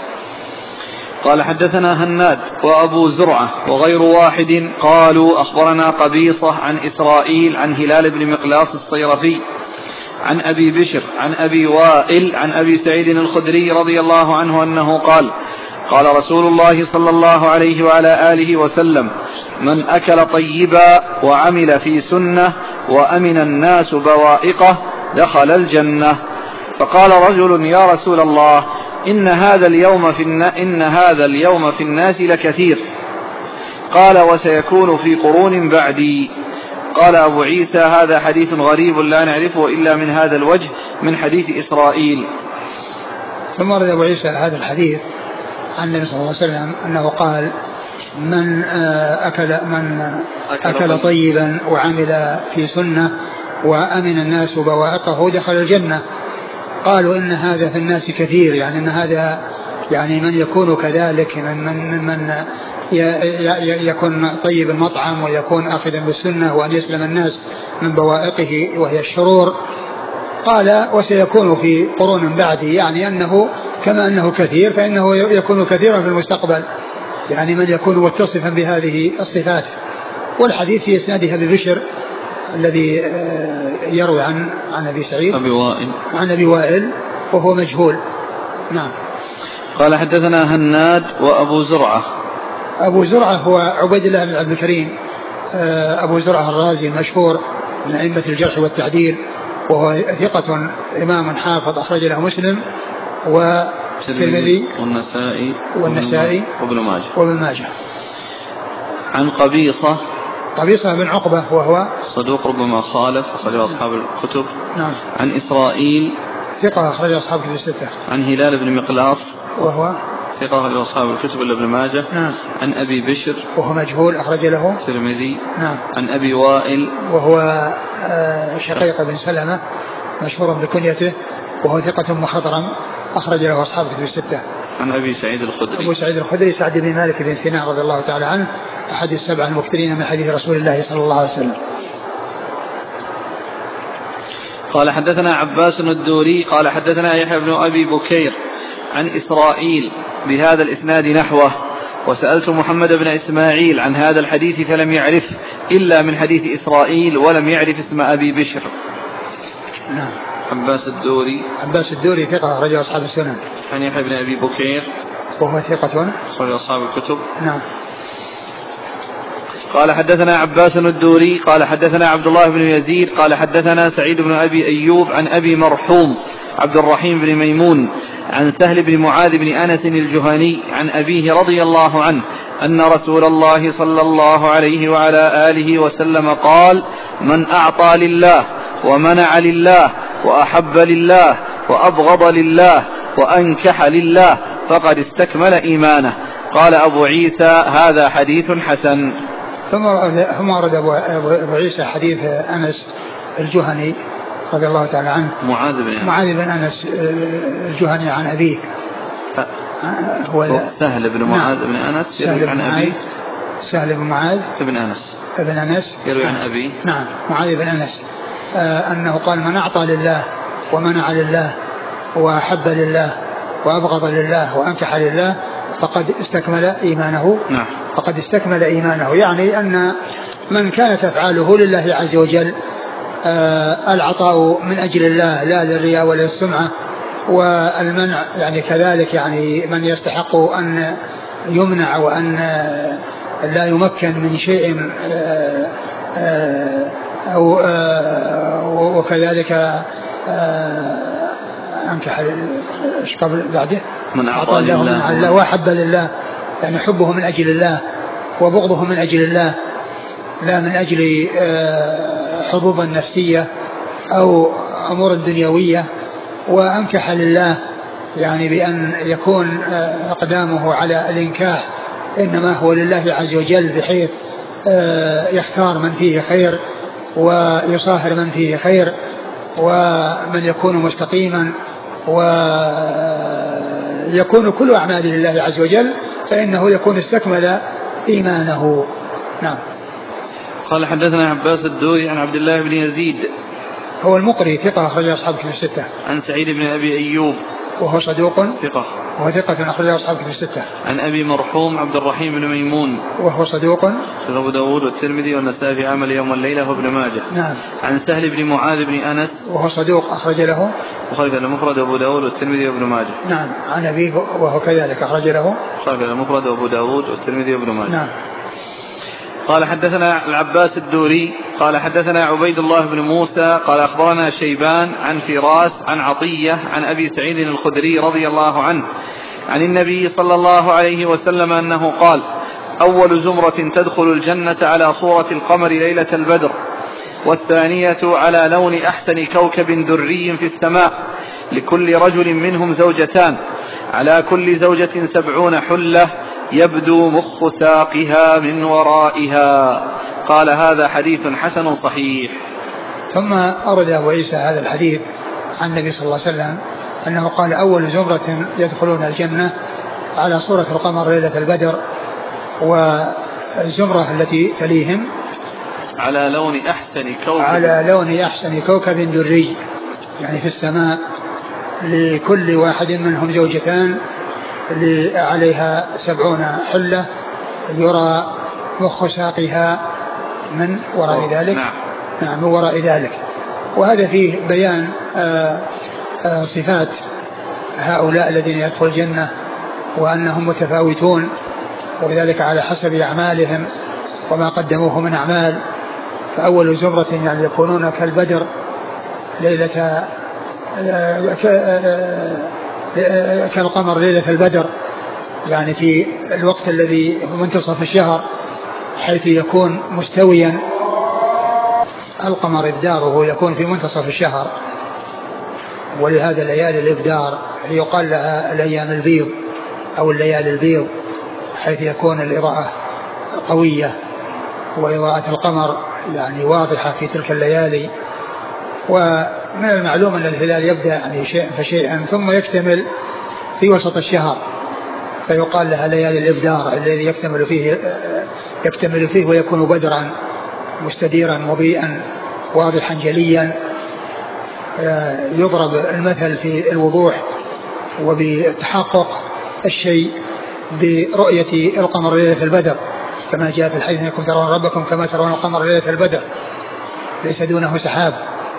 Speaker 1: قال حدثنا هناد وأبو زرعة وغير واحد قالوا أخبرنا قبيصة عن إسرائيل عن هلال بن مقلاص الصيرفي عن أبي بشر عن أبي وائل عن أبي سعيد الخدري رضي الله عنه أنه قال قال رسول الله صلى الله عليه وعلى آله وسلم من أكل طيبا وعمل في سنة وأمن الناس بوائقه دخل الجنة. فقال رجل يا رسول الله إن هذا اليوم في إن هذا اليوم في الناس لكثير. قال وسيكون في قرون بعدي. قال أبو عيسى هذا حديث غريب لا نعرفه إلا من هذا الوجه من حديث إسرائيل.
Speaker 2: ثم رد أبو عيسى هذا الحديث عن النبي صلى الله عليه وسلم أنه قال من أكل من أكل طيبا وعمل في سنة وأمن الناس بوائقه دخل الجنة. قالوا إن هذا في الناس كثير يعني إن هذا يعني من يكون كذلك من من, من يكون طيب المطعم ويكون آخذا بالسنة وأن يسلم الناس من بوائقه وهي الشرور. قال وسيكون في قرون بعدي يعني أنه كما أنه كثير فإنه يكون كثيرا في المستقبل يعني من يكون متصفا بهذه الصفات. والحديث في إسناده أبي بشر الذي يروي عن عن أبي سعيد
Speaker 1: أبي وائل
Speaker 2: عن أبي وائل وهو مجهول. نعم.
Speaker 1: قال حدثنا هناد وأبو زرعة.
Speaker 2: أبو زرعة هو عبيد الله بن عبد الكريم أبو زرعة الرازي المشهور من أئمة الجرح والتعديل وهو ثقة إمام حافظ أخرج له مسلم والترمذي
Speaker 1: والنسائي
Speaker 2: والنسائي
Speaker 1: وابن ماجه
Speaker 2: وابن ماجه.
Speaker 1: عن قبيصة
Speaker 2: قبيصة بن عقبة وهو
Speaker 1: صدوق ربما خالف أخرج أصحاب الكتب.
Speaker 2: نعم.
Speaker 1: عن إسرائيل
Speaker 2: ثقة أخرج أصحاب الكتب الستة.
Speaker 1: عن هلال بن مقلاص
Speaker 2: وهو
Speaker 1: ثقة أخرج أصحاب الكتب إلا ابن ماجه.
Speaker 2: نعم.
Speaker 1: عن أبي بشر
Speaker 2: وهو مجهول أخرج له
Speaker 1: الترمذي.
Speaker 2: نعم.
Speaker 1: عن أبي وائل
Speaker 2: وهو شقيق بن سلمة مشهور بكنيته وهو ثقة مخضرم أخرج له أصحاب الكتب الستة.
Speaker 1: عن أبي سعيد الخدري.
Speaker 2: أبو سعيد الخدري سعد بن مالك بن سنان رضي الله تعالى عنه أحد السبع المكثرين من حديث رسول الله صلى الله عليه وسلم.
Speaker 1: قال حدثنا عباس الدوري قال حدثنا يحيى بن أبي بكير عن إسرائيل بهذا الإسناد نحوه، وسألت محمد بن إسماعيل عن هذا الحديث فلم يعرف إلا من حديث إسرائيل ولم يعرف اسم أبي بشر.
Speaker 2: نعم.
Speaker 1: عباس الدوري
Speaker 2: عباس الدوري ثقة رجل أصحاب السنن.
Speaker 1: عن يحيى بن أبي بكير
Speaker 2: وهو ثقة
Speaker 1: رجل أصحاب الكتب.
Speaker 2: نعم.
Speaker 1: قال حدثنا عباس الدوري قال حدثنا عبد الله بن يزيد قال حدثنا سعيد بن أبي أيوب عن أبي مرحوم عبد الرحيم بن ميمون عن سهل بن معاذ بن أنس الجهني عن أبيه رضي الله عنه أن رسول الله صلى الله عليه وعلى آله وسلم قال: من أعطى لله ومنع لله وأحب لله وأبغض لله وأنكح لله فقد استكمل إيمانه. قال أبو عيسى: هذا حديث حسن.
Speaker 2: ثم ورد أبو عيسى حديث أنس الجهني رضي الله تعالى عنه
Speaker 1: معاذ بن أنس
Speaker 2: معاذ بن أنس الجهني عن أبيه
Speaker 1: هو سهل بن معاذ بن أنس يروي عن أبيه.
Speaker 2: سهل بن معاذ
Speaker 1: بن أنس
Speaker 2: ابن أنس
Speaker 1: يروي عن أبيه.
Speaker 2: نعم معاذ بن أنس آه أنه قال: من أعطى لله ومنع لله وأحب لله وأبغض لله وأنكح لله فقد استكمل إيمانه.
Speaker 1: نعم.
Speaker 2: فقد استكمل إيمانه، يعني أن من كانت أفعاله لله عز وجل، آه العطاء من أجل الله لا للرياء ولا للسمعة، والمنع يعني كذلك، يعني من يستحق أن يمنع وأن لا يمكن من شيء، آه آه أو آه وكذلك آه أنكح ايش قبل بعده
Speaker 1: من أعطى لله,
Speaker 2: لله وأحب لله، يعني حبه من أجل الله وبغضه من أجل الله لا من أجل حظوظ نفسية أو أمور دنيوية. وأنكح لله يعني بأن يكون أقدامه على الإنكاح إنما هو لله عز وجل، بحيث يختار من فيه خير ويصاهر من فيه خير ومن يكون مستقيما ويكون كل أعماله لله عز وجل، فإنه يكون استكمل إيمانه. نعم.
Speaker 1: قال حدثنا عباس الدوري عن عبد الله بن يزيد
Speaker 2: هو المقري ثقة أخرج أصحاب كتب الستة.
Speaker 1: عن سعيد بن أبي أيوب
Speaker 2: وهو صدوق
Speaker 1: ثقة
Speaker 2: وهو ثقة أخرج أصحاب كتب الستة.
Speaker 1: عن أبي مرحوم عبد الرحيم بن ميمون
Speaker 2: وهو صدوق
Speaker 1: أبو داود والترمذي والنسائي في عمل يوم والليلة وابن ماجه.
Speaker 2: نعم.
Speaker 1: عن سهل بن معاذ بن أنس
Speaker 2: وهو صدوق أخرج له
Speaker 1: وخرج المفرد أبو داود والترمذي وابن ماجه.
Speaker 2: نعم. عن أبيه وهو كذلك أخرج له
Speaker 1: خرج المفرد أبو داود والترمذي وابن ماجه.
Speaker 2: نعم.
Speaker 1: قال حدثنا العباس الدوري قال حدثنا عبيد الله بن موسى قال أخبرنا شيبان عن فراس عن عطية عن أبي سعيد الخدري رضي الله عنه عن النبي صلى الله عليه وسلم أنه قال: أول زمرة تدخل الجنة على صورة القمر ليلة البدر، والثانية على لون أحسن كوكب دري في السماء، لكل رجل منهم زوجتان، على كل زوجة سبعون حلة، يبدو مخ ساقها من ورائها. قال: هذا حديث حسن صحيح.
Speaker 2: ثم أرد أبو عيسى هذا الحديث عن النبي صلى الله عليه وسلم أنه قال: أول زمرة يدخلون الجنة على صورة القمر ليلة البدر، والزمرة التي تليهم
Speaker 1: على لون أحسن كوكب
Speaker 2: على لون أحسن كوكب دري، يعني في السماء، لكل واحد منهم زوجتان، عليها سبعون حلة، يرى مخ ساقها من وراء ذلك.
Speaker 1: نعم.
Speaker 2: نعم من وراء ذلك. وهذا فيه بيان آآ آآ صفات هؤلاء الذين يدخلون الجنة وأنهم متفاوتون، وذلك على حسب أعمالهم وما قدموه من أعمال. فأول زمرة يعني يكونون كالبدر ليلة كالقمر ليلة البدر، يعني في الوقت الذي منتصف الشهر، حيث يكون مستويا القمر إبداره يكون في منتصف الشهر، ولهذا ليالي الإبدار يقال لها الأيام البيض أو الليالي البيض، حيث يكون الإضاءة قوية وإضاءة القمر يعني واضحة في تلك الليالي. ومن المعلوم أن الهلال يبدأ يعني شيئا فشيئا ثم يكتمل في وسط الشهر، فيقال لها ليالي الإبدار الذي يكتمل فيه يكتمل فيه ويكون بدرا مستديرا مضيئا واضحا جليا. يضرب المثل في الوضوح وبتحقق الشيء برؤية القمر ليلة البدر كما جاء في الحديث أنكم ترون ربكم كما ترون القمر ليلة البدر ليس دونه سحاب.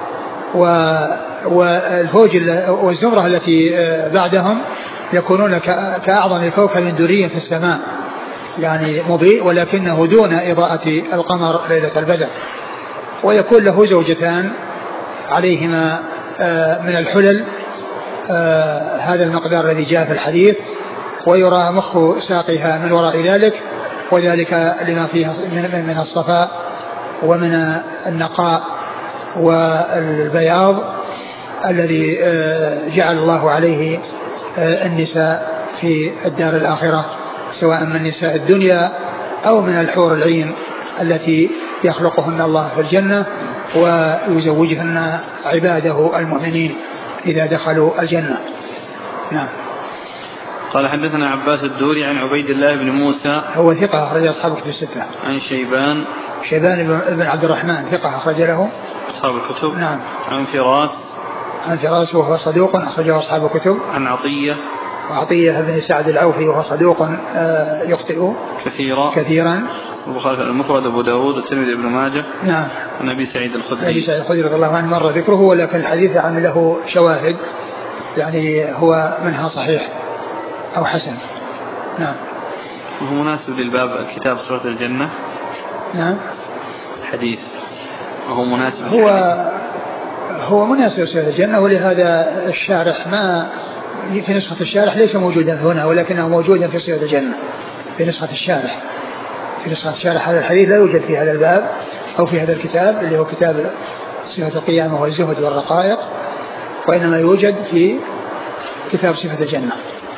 Speaker 2: والفوج والزمرة التي بعدهم يكونون كأعظم كوكب دري في السماء يعني مضيء ولكنه دون إضاءة القمر ليلة البدر. ويكون له زوجتان عليهما من الحلل هذا المقدار الذي جاء في الحديث ويرى مخ ساقها من وراء ذلك وذلك لما فيها من الصفاء ومن النقاء والبياض الذي جعل الله عليه النساء في الدار الآخرة سواء من نساء الدنيا أو من الحور العين التي يخلقهن الله في الجنة ويزوجهن عباده المؤمنين إذا دخلوا الجنة. نعم.
Speaker 1: قال حدثنا عباس الدوري عن عبيد الله بن موسى
Speaker 2: هو ثقة أخرج أصحاب الكتب الستة.
Speaker 1: عن شيبان
Speaker 2: شيبان بن عبد الرحمن ثقة أخرج له
Speaker 1: أصحاب الكتب.
Speaker 2: نعم.
Speaker 1: عن فراس
Speaker 2: عن فراس وهو صدوق أخرجه أصحاب الكتب.
Speaker 1: عن عطية
Speaker 2: وعطية بن سعد العوفي وهو صدوق يخطئ
Speaker 1: كثيرا
Speaker 2: كثيرا
Speaker 1: البخاري المفرد أبو داود والترمذي ابن ماجه.
Speaker 2: نعم.
Speaker 1: عن أبي سعيد الخدري
Speaker 2: أبي سعيد الخدري رضي الله عنه مر ذكره ولكن الحديث عن له شواهد يعني هو منها صحيح أو حسن. نعم.
Speaker 1: وهو مناسب للباب كتاب صفة الجنة.
Speaker 2: نعم.
Speaker 1: حديث وهو مناسب
Speaker 2: هو هو مناسب صفة الجنة ولهذا الشارح ما في نسخة الشارح ليس موجودا هنا ولكنه موجودا في صفة الجنة في نسخة الشارح في نسخة الشارح هذا الحديث لا يوجد في هذا الباب أو في هذا الكتاب اللي هو كتاب صفة القيامة والزهد والرقائق وإنما يوجد في كتاب صفة الجنة.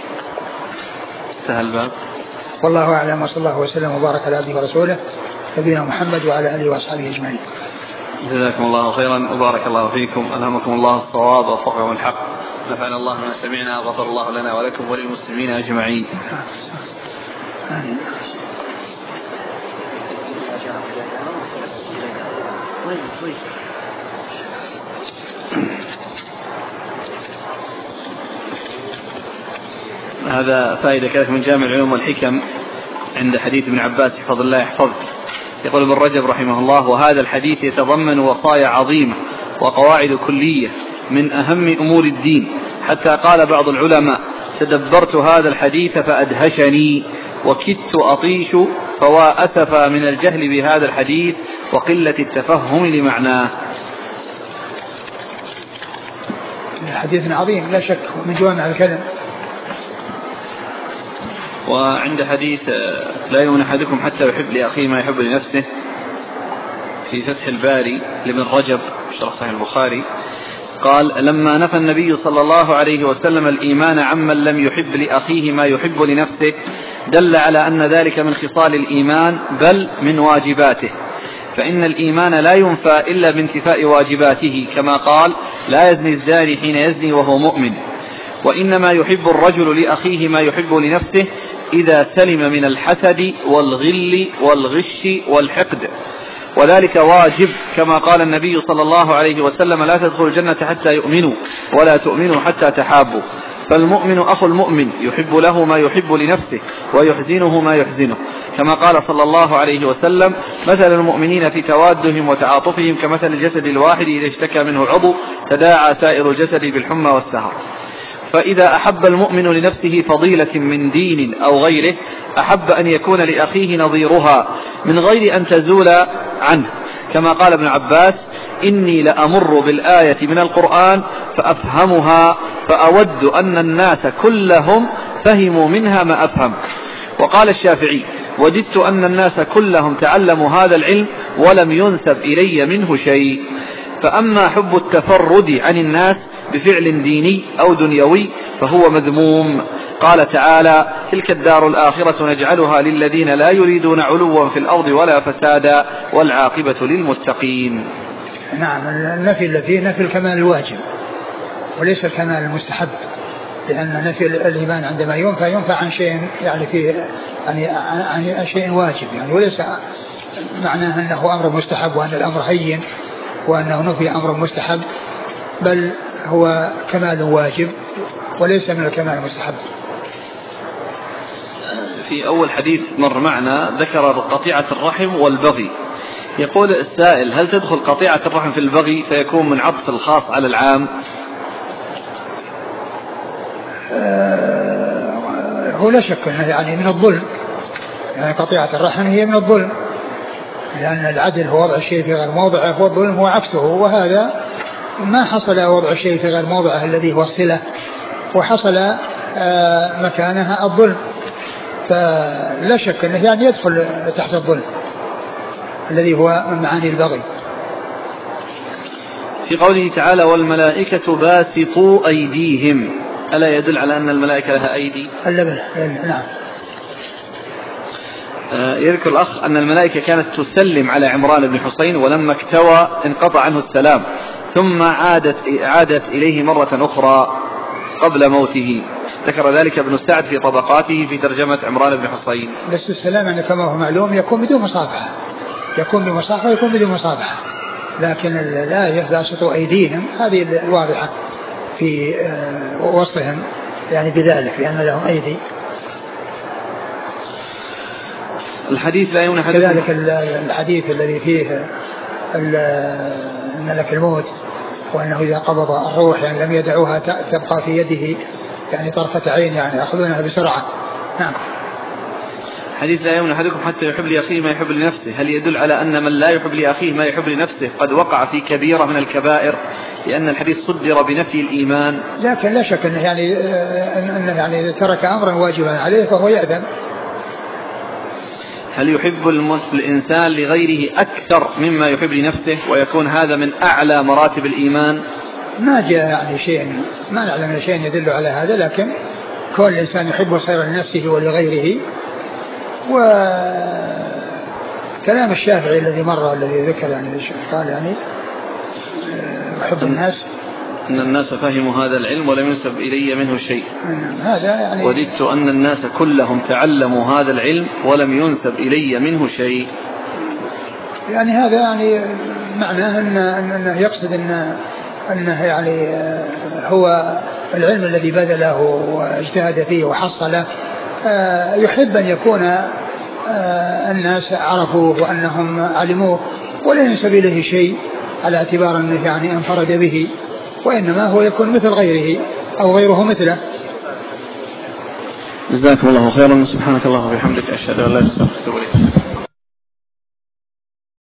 Speaker 1: سهل الباب.
Speaker 2: والله أعلم وصلى الله وسلم وبارك على عبده ورسوله نبينا محمد وعلى آله وأصحابه أجمعين.
Speaker 1: جزاكم الله خيرا وبارك الله فيكم ألهمكم الله الصواب ووفقكم الحق نفعنا الله ما سمعنا وغفر الله لنا ولكم وللمسلمين أجمعين. آمين. هذا فائدة كذلك من جامع العلوم والحكم عند حديث ابن عباس احفظ الله يحفظك. يقول ابن رجب رحمه الله وهذا الحديث يتضمن وصايا عظيمة وقواعد كلية من أهم أمور الدين حتى قال بعض العلماء تدبرت هذا الحديث فأدهشني وكدت أطيش فوا أسفا من الجهل بهذا الحديث وقلة التفهم لمعناه.
Speaker 2: حديث عظيم لا شك من جوامع الكلم.
Speaker 1: وعند حديث لا يؤمن أحدكم حتى يحب لأخيه ما يحب لنفسه في فتح الباري لابن رجب شرح صحيح البخاري قال لما نفى النبي صلى الله عليه وسلم الإيمان عمن لم يحب لأخيه ما يحب لنفسه دل على أن ذلك من خصال الإيمان بل من واجباته فإن الإيمان لا ينفى إلا بانتفاء واجباته كما قال لا يزني الزاني حين يزني وهو مؤمن وإنما يحب الرجل لأخيه ما يحب لنفسه إذا سلم من الحسد والغل والغش والحقد وذلك واجب كما قال النبي صلى الله عليه وسلم لا تدخلوا الجنة حتى يؤمنوا ولا تؤمنوا حتى تحابوا فالمؤمن أخو المؤمن يحب له ما يحب لنفسه ويحزنه ما يحزنه كما قال صلى الله عليه وسلم مثل المؤمنين في توادهم وتعاطفهم كمثل الجسد الواحد إذا اشتكى منه عضو تداعى سائر الجسد بالحمى والسهر فإذا أحب المؤمن لنفسه فضيلة من دين أو غيره أحب أن يكون لأخيه نظيرها من غير أن تزول عنه كما قال ابن عباس إني لأمر بالآية من القرآن فأفهمها فأود أن الناس كلهم فهموا منها ما أفهم وقال الشافعي وددت أن الناس كلهم تعلموا هذا العلم ولم ينسب إلي منه شيء فأما حب التفرد عن الناس بفعل ديني أو دنيوي فهو مذموم قال تعالى تلك الدار الآخرة نجعلها للذين لا يريدون علوا في الأرض ولا فسادا والعاقبة للمتقين.
Speaker 2: نعم النفي الذي نفي الكمال الواجب وليس الكمال المستحب لأن نفي الإيمان عندما ينفى ينفى عن شيء يعني فيه يعني عن شيء واجب يعني، وليس معناه أنه أمر مستحب وأن الأمر هين وأنه نفي أمر مستحب، بل هو كمال واجب وليس من الكمال المستحب.
Speaker 1: في أول حديث مر معنا ذكر قطيعة الرحم والبغي. يقول السائل: هل تدخل قطيعة الرحم في البغي فيكون من عطف الخاص على العام؟
Speaker 2: أه هو لا شك أنه يعني من الظلم، يعني قطيعة الرحم هي من الظلم، لأن العدل هو وضع الشيء في غير موضعه والظلم هو عكسه، وهذا ما حصل وضع الشيء في غير موضعه الذي هو الصلة، وحصل أه مكانها الظلم، فلا شك أنه يعني يدخل تحت الظلم الذي هو من معاني البغي.
Speaker 1: في قوله تعالى: والملائكة باسطوا أيديهم، ألا يدل على أن الملائكة لها أيدي؟
Speaker 2: نعم.
Speaker 1: يذكر الأخ أن الملائكة كانت تسلم على عمران بن حسين، ولما اكتوى انقطع عنه السلام، ثم عادت, عادت إليه مرة أخرى قبل موته. ذكر ذلك ابن سعد في طبقاته في ترجمة عمران بن حسين.
Speaker 2: بس السلام يعني كما هو معلوم يكون بدون مصافحة، يكون بمصافحة ويكون بدون مصافحة، لكن الآية باسطوا أيديهم هذه الواضحة في وصفهم يعني بذلك لأن لهم أيدي.
Speaker 1: الحديث لا يمنع
Speaker 2: كذلك الحديث الذي فيه ملك الموت وأنه إذا قبض الروح يعني لم يدعوها تبقى في يده يعني طرفة عين، يعني يأخذونها بسرعة. نعم.
Speaker 1: حديث لا يمنع أحدكم حتى يحب لأخيه ما يحب لنفسه، هل يدل على أن من لا يحب لأخيه ما يحب لنفسه قد وقع في كبيرة من الكبائر، لأن الحديث صدر بنفي الإيمان؟
Speaker 2: لكن لا شك أنه يعني أنه يعني إذا ترك أمرا واجبا عليه فهو يأثم.
Speaker 1: هل يحب الإنسان لغيره أكثر مما يحب لنفسه ويكون هذا من أعلى مراتب الإيمان؟
Speaker 2: ما جاء يعني شيء، ما نعلم شيء يدل على هذا، لكن كون الإنسان يحب الخير لنفسه ولغيره. وكلام الشافعي الذي مر الذي ذكر يعني قال يعني يحب الناس
Speaker 1: أن الناس فهموا هذا العلم ولم ينسب إلي منه شيء.
Speaker 2: هذا يعني
Speaker 1: وددت أن الناس كلهم تعلموا هذا العلم ولم ينسب إلي منه شيء.
Speaker 2: يعني هذا يعني معناه أنه يقصد أنه, أنه يعني هو العلم الذي بذله واجتهد فيه وحصله يحب أن يكون الناس عرفوه وأنهم علموه ولا ينسب إليه شيء على اعتبار أنه يعني انفرد به، وإنما هو يكون مثل غيره أو غيره مثله.
Speaker 1: جزاكم الله خيرا. سبحانك اللهم وبحمدك أشهد أن لا إله إلا أنت أستغفرك وأتوب إليك.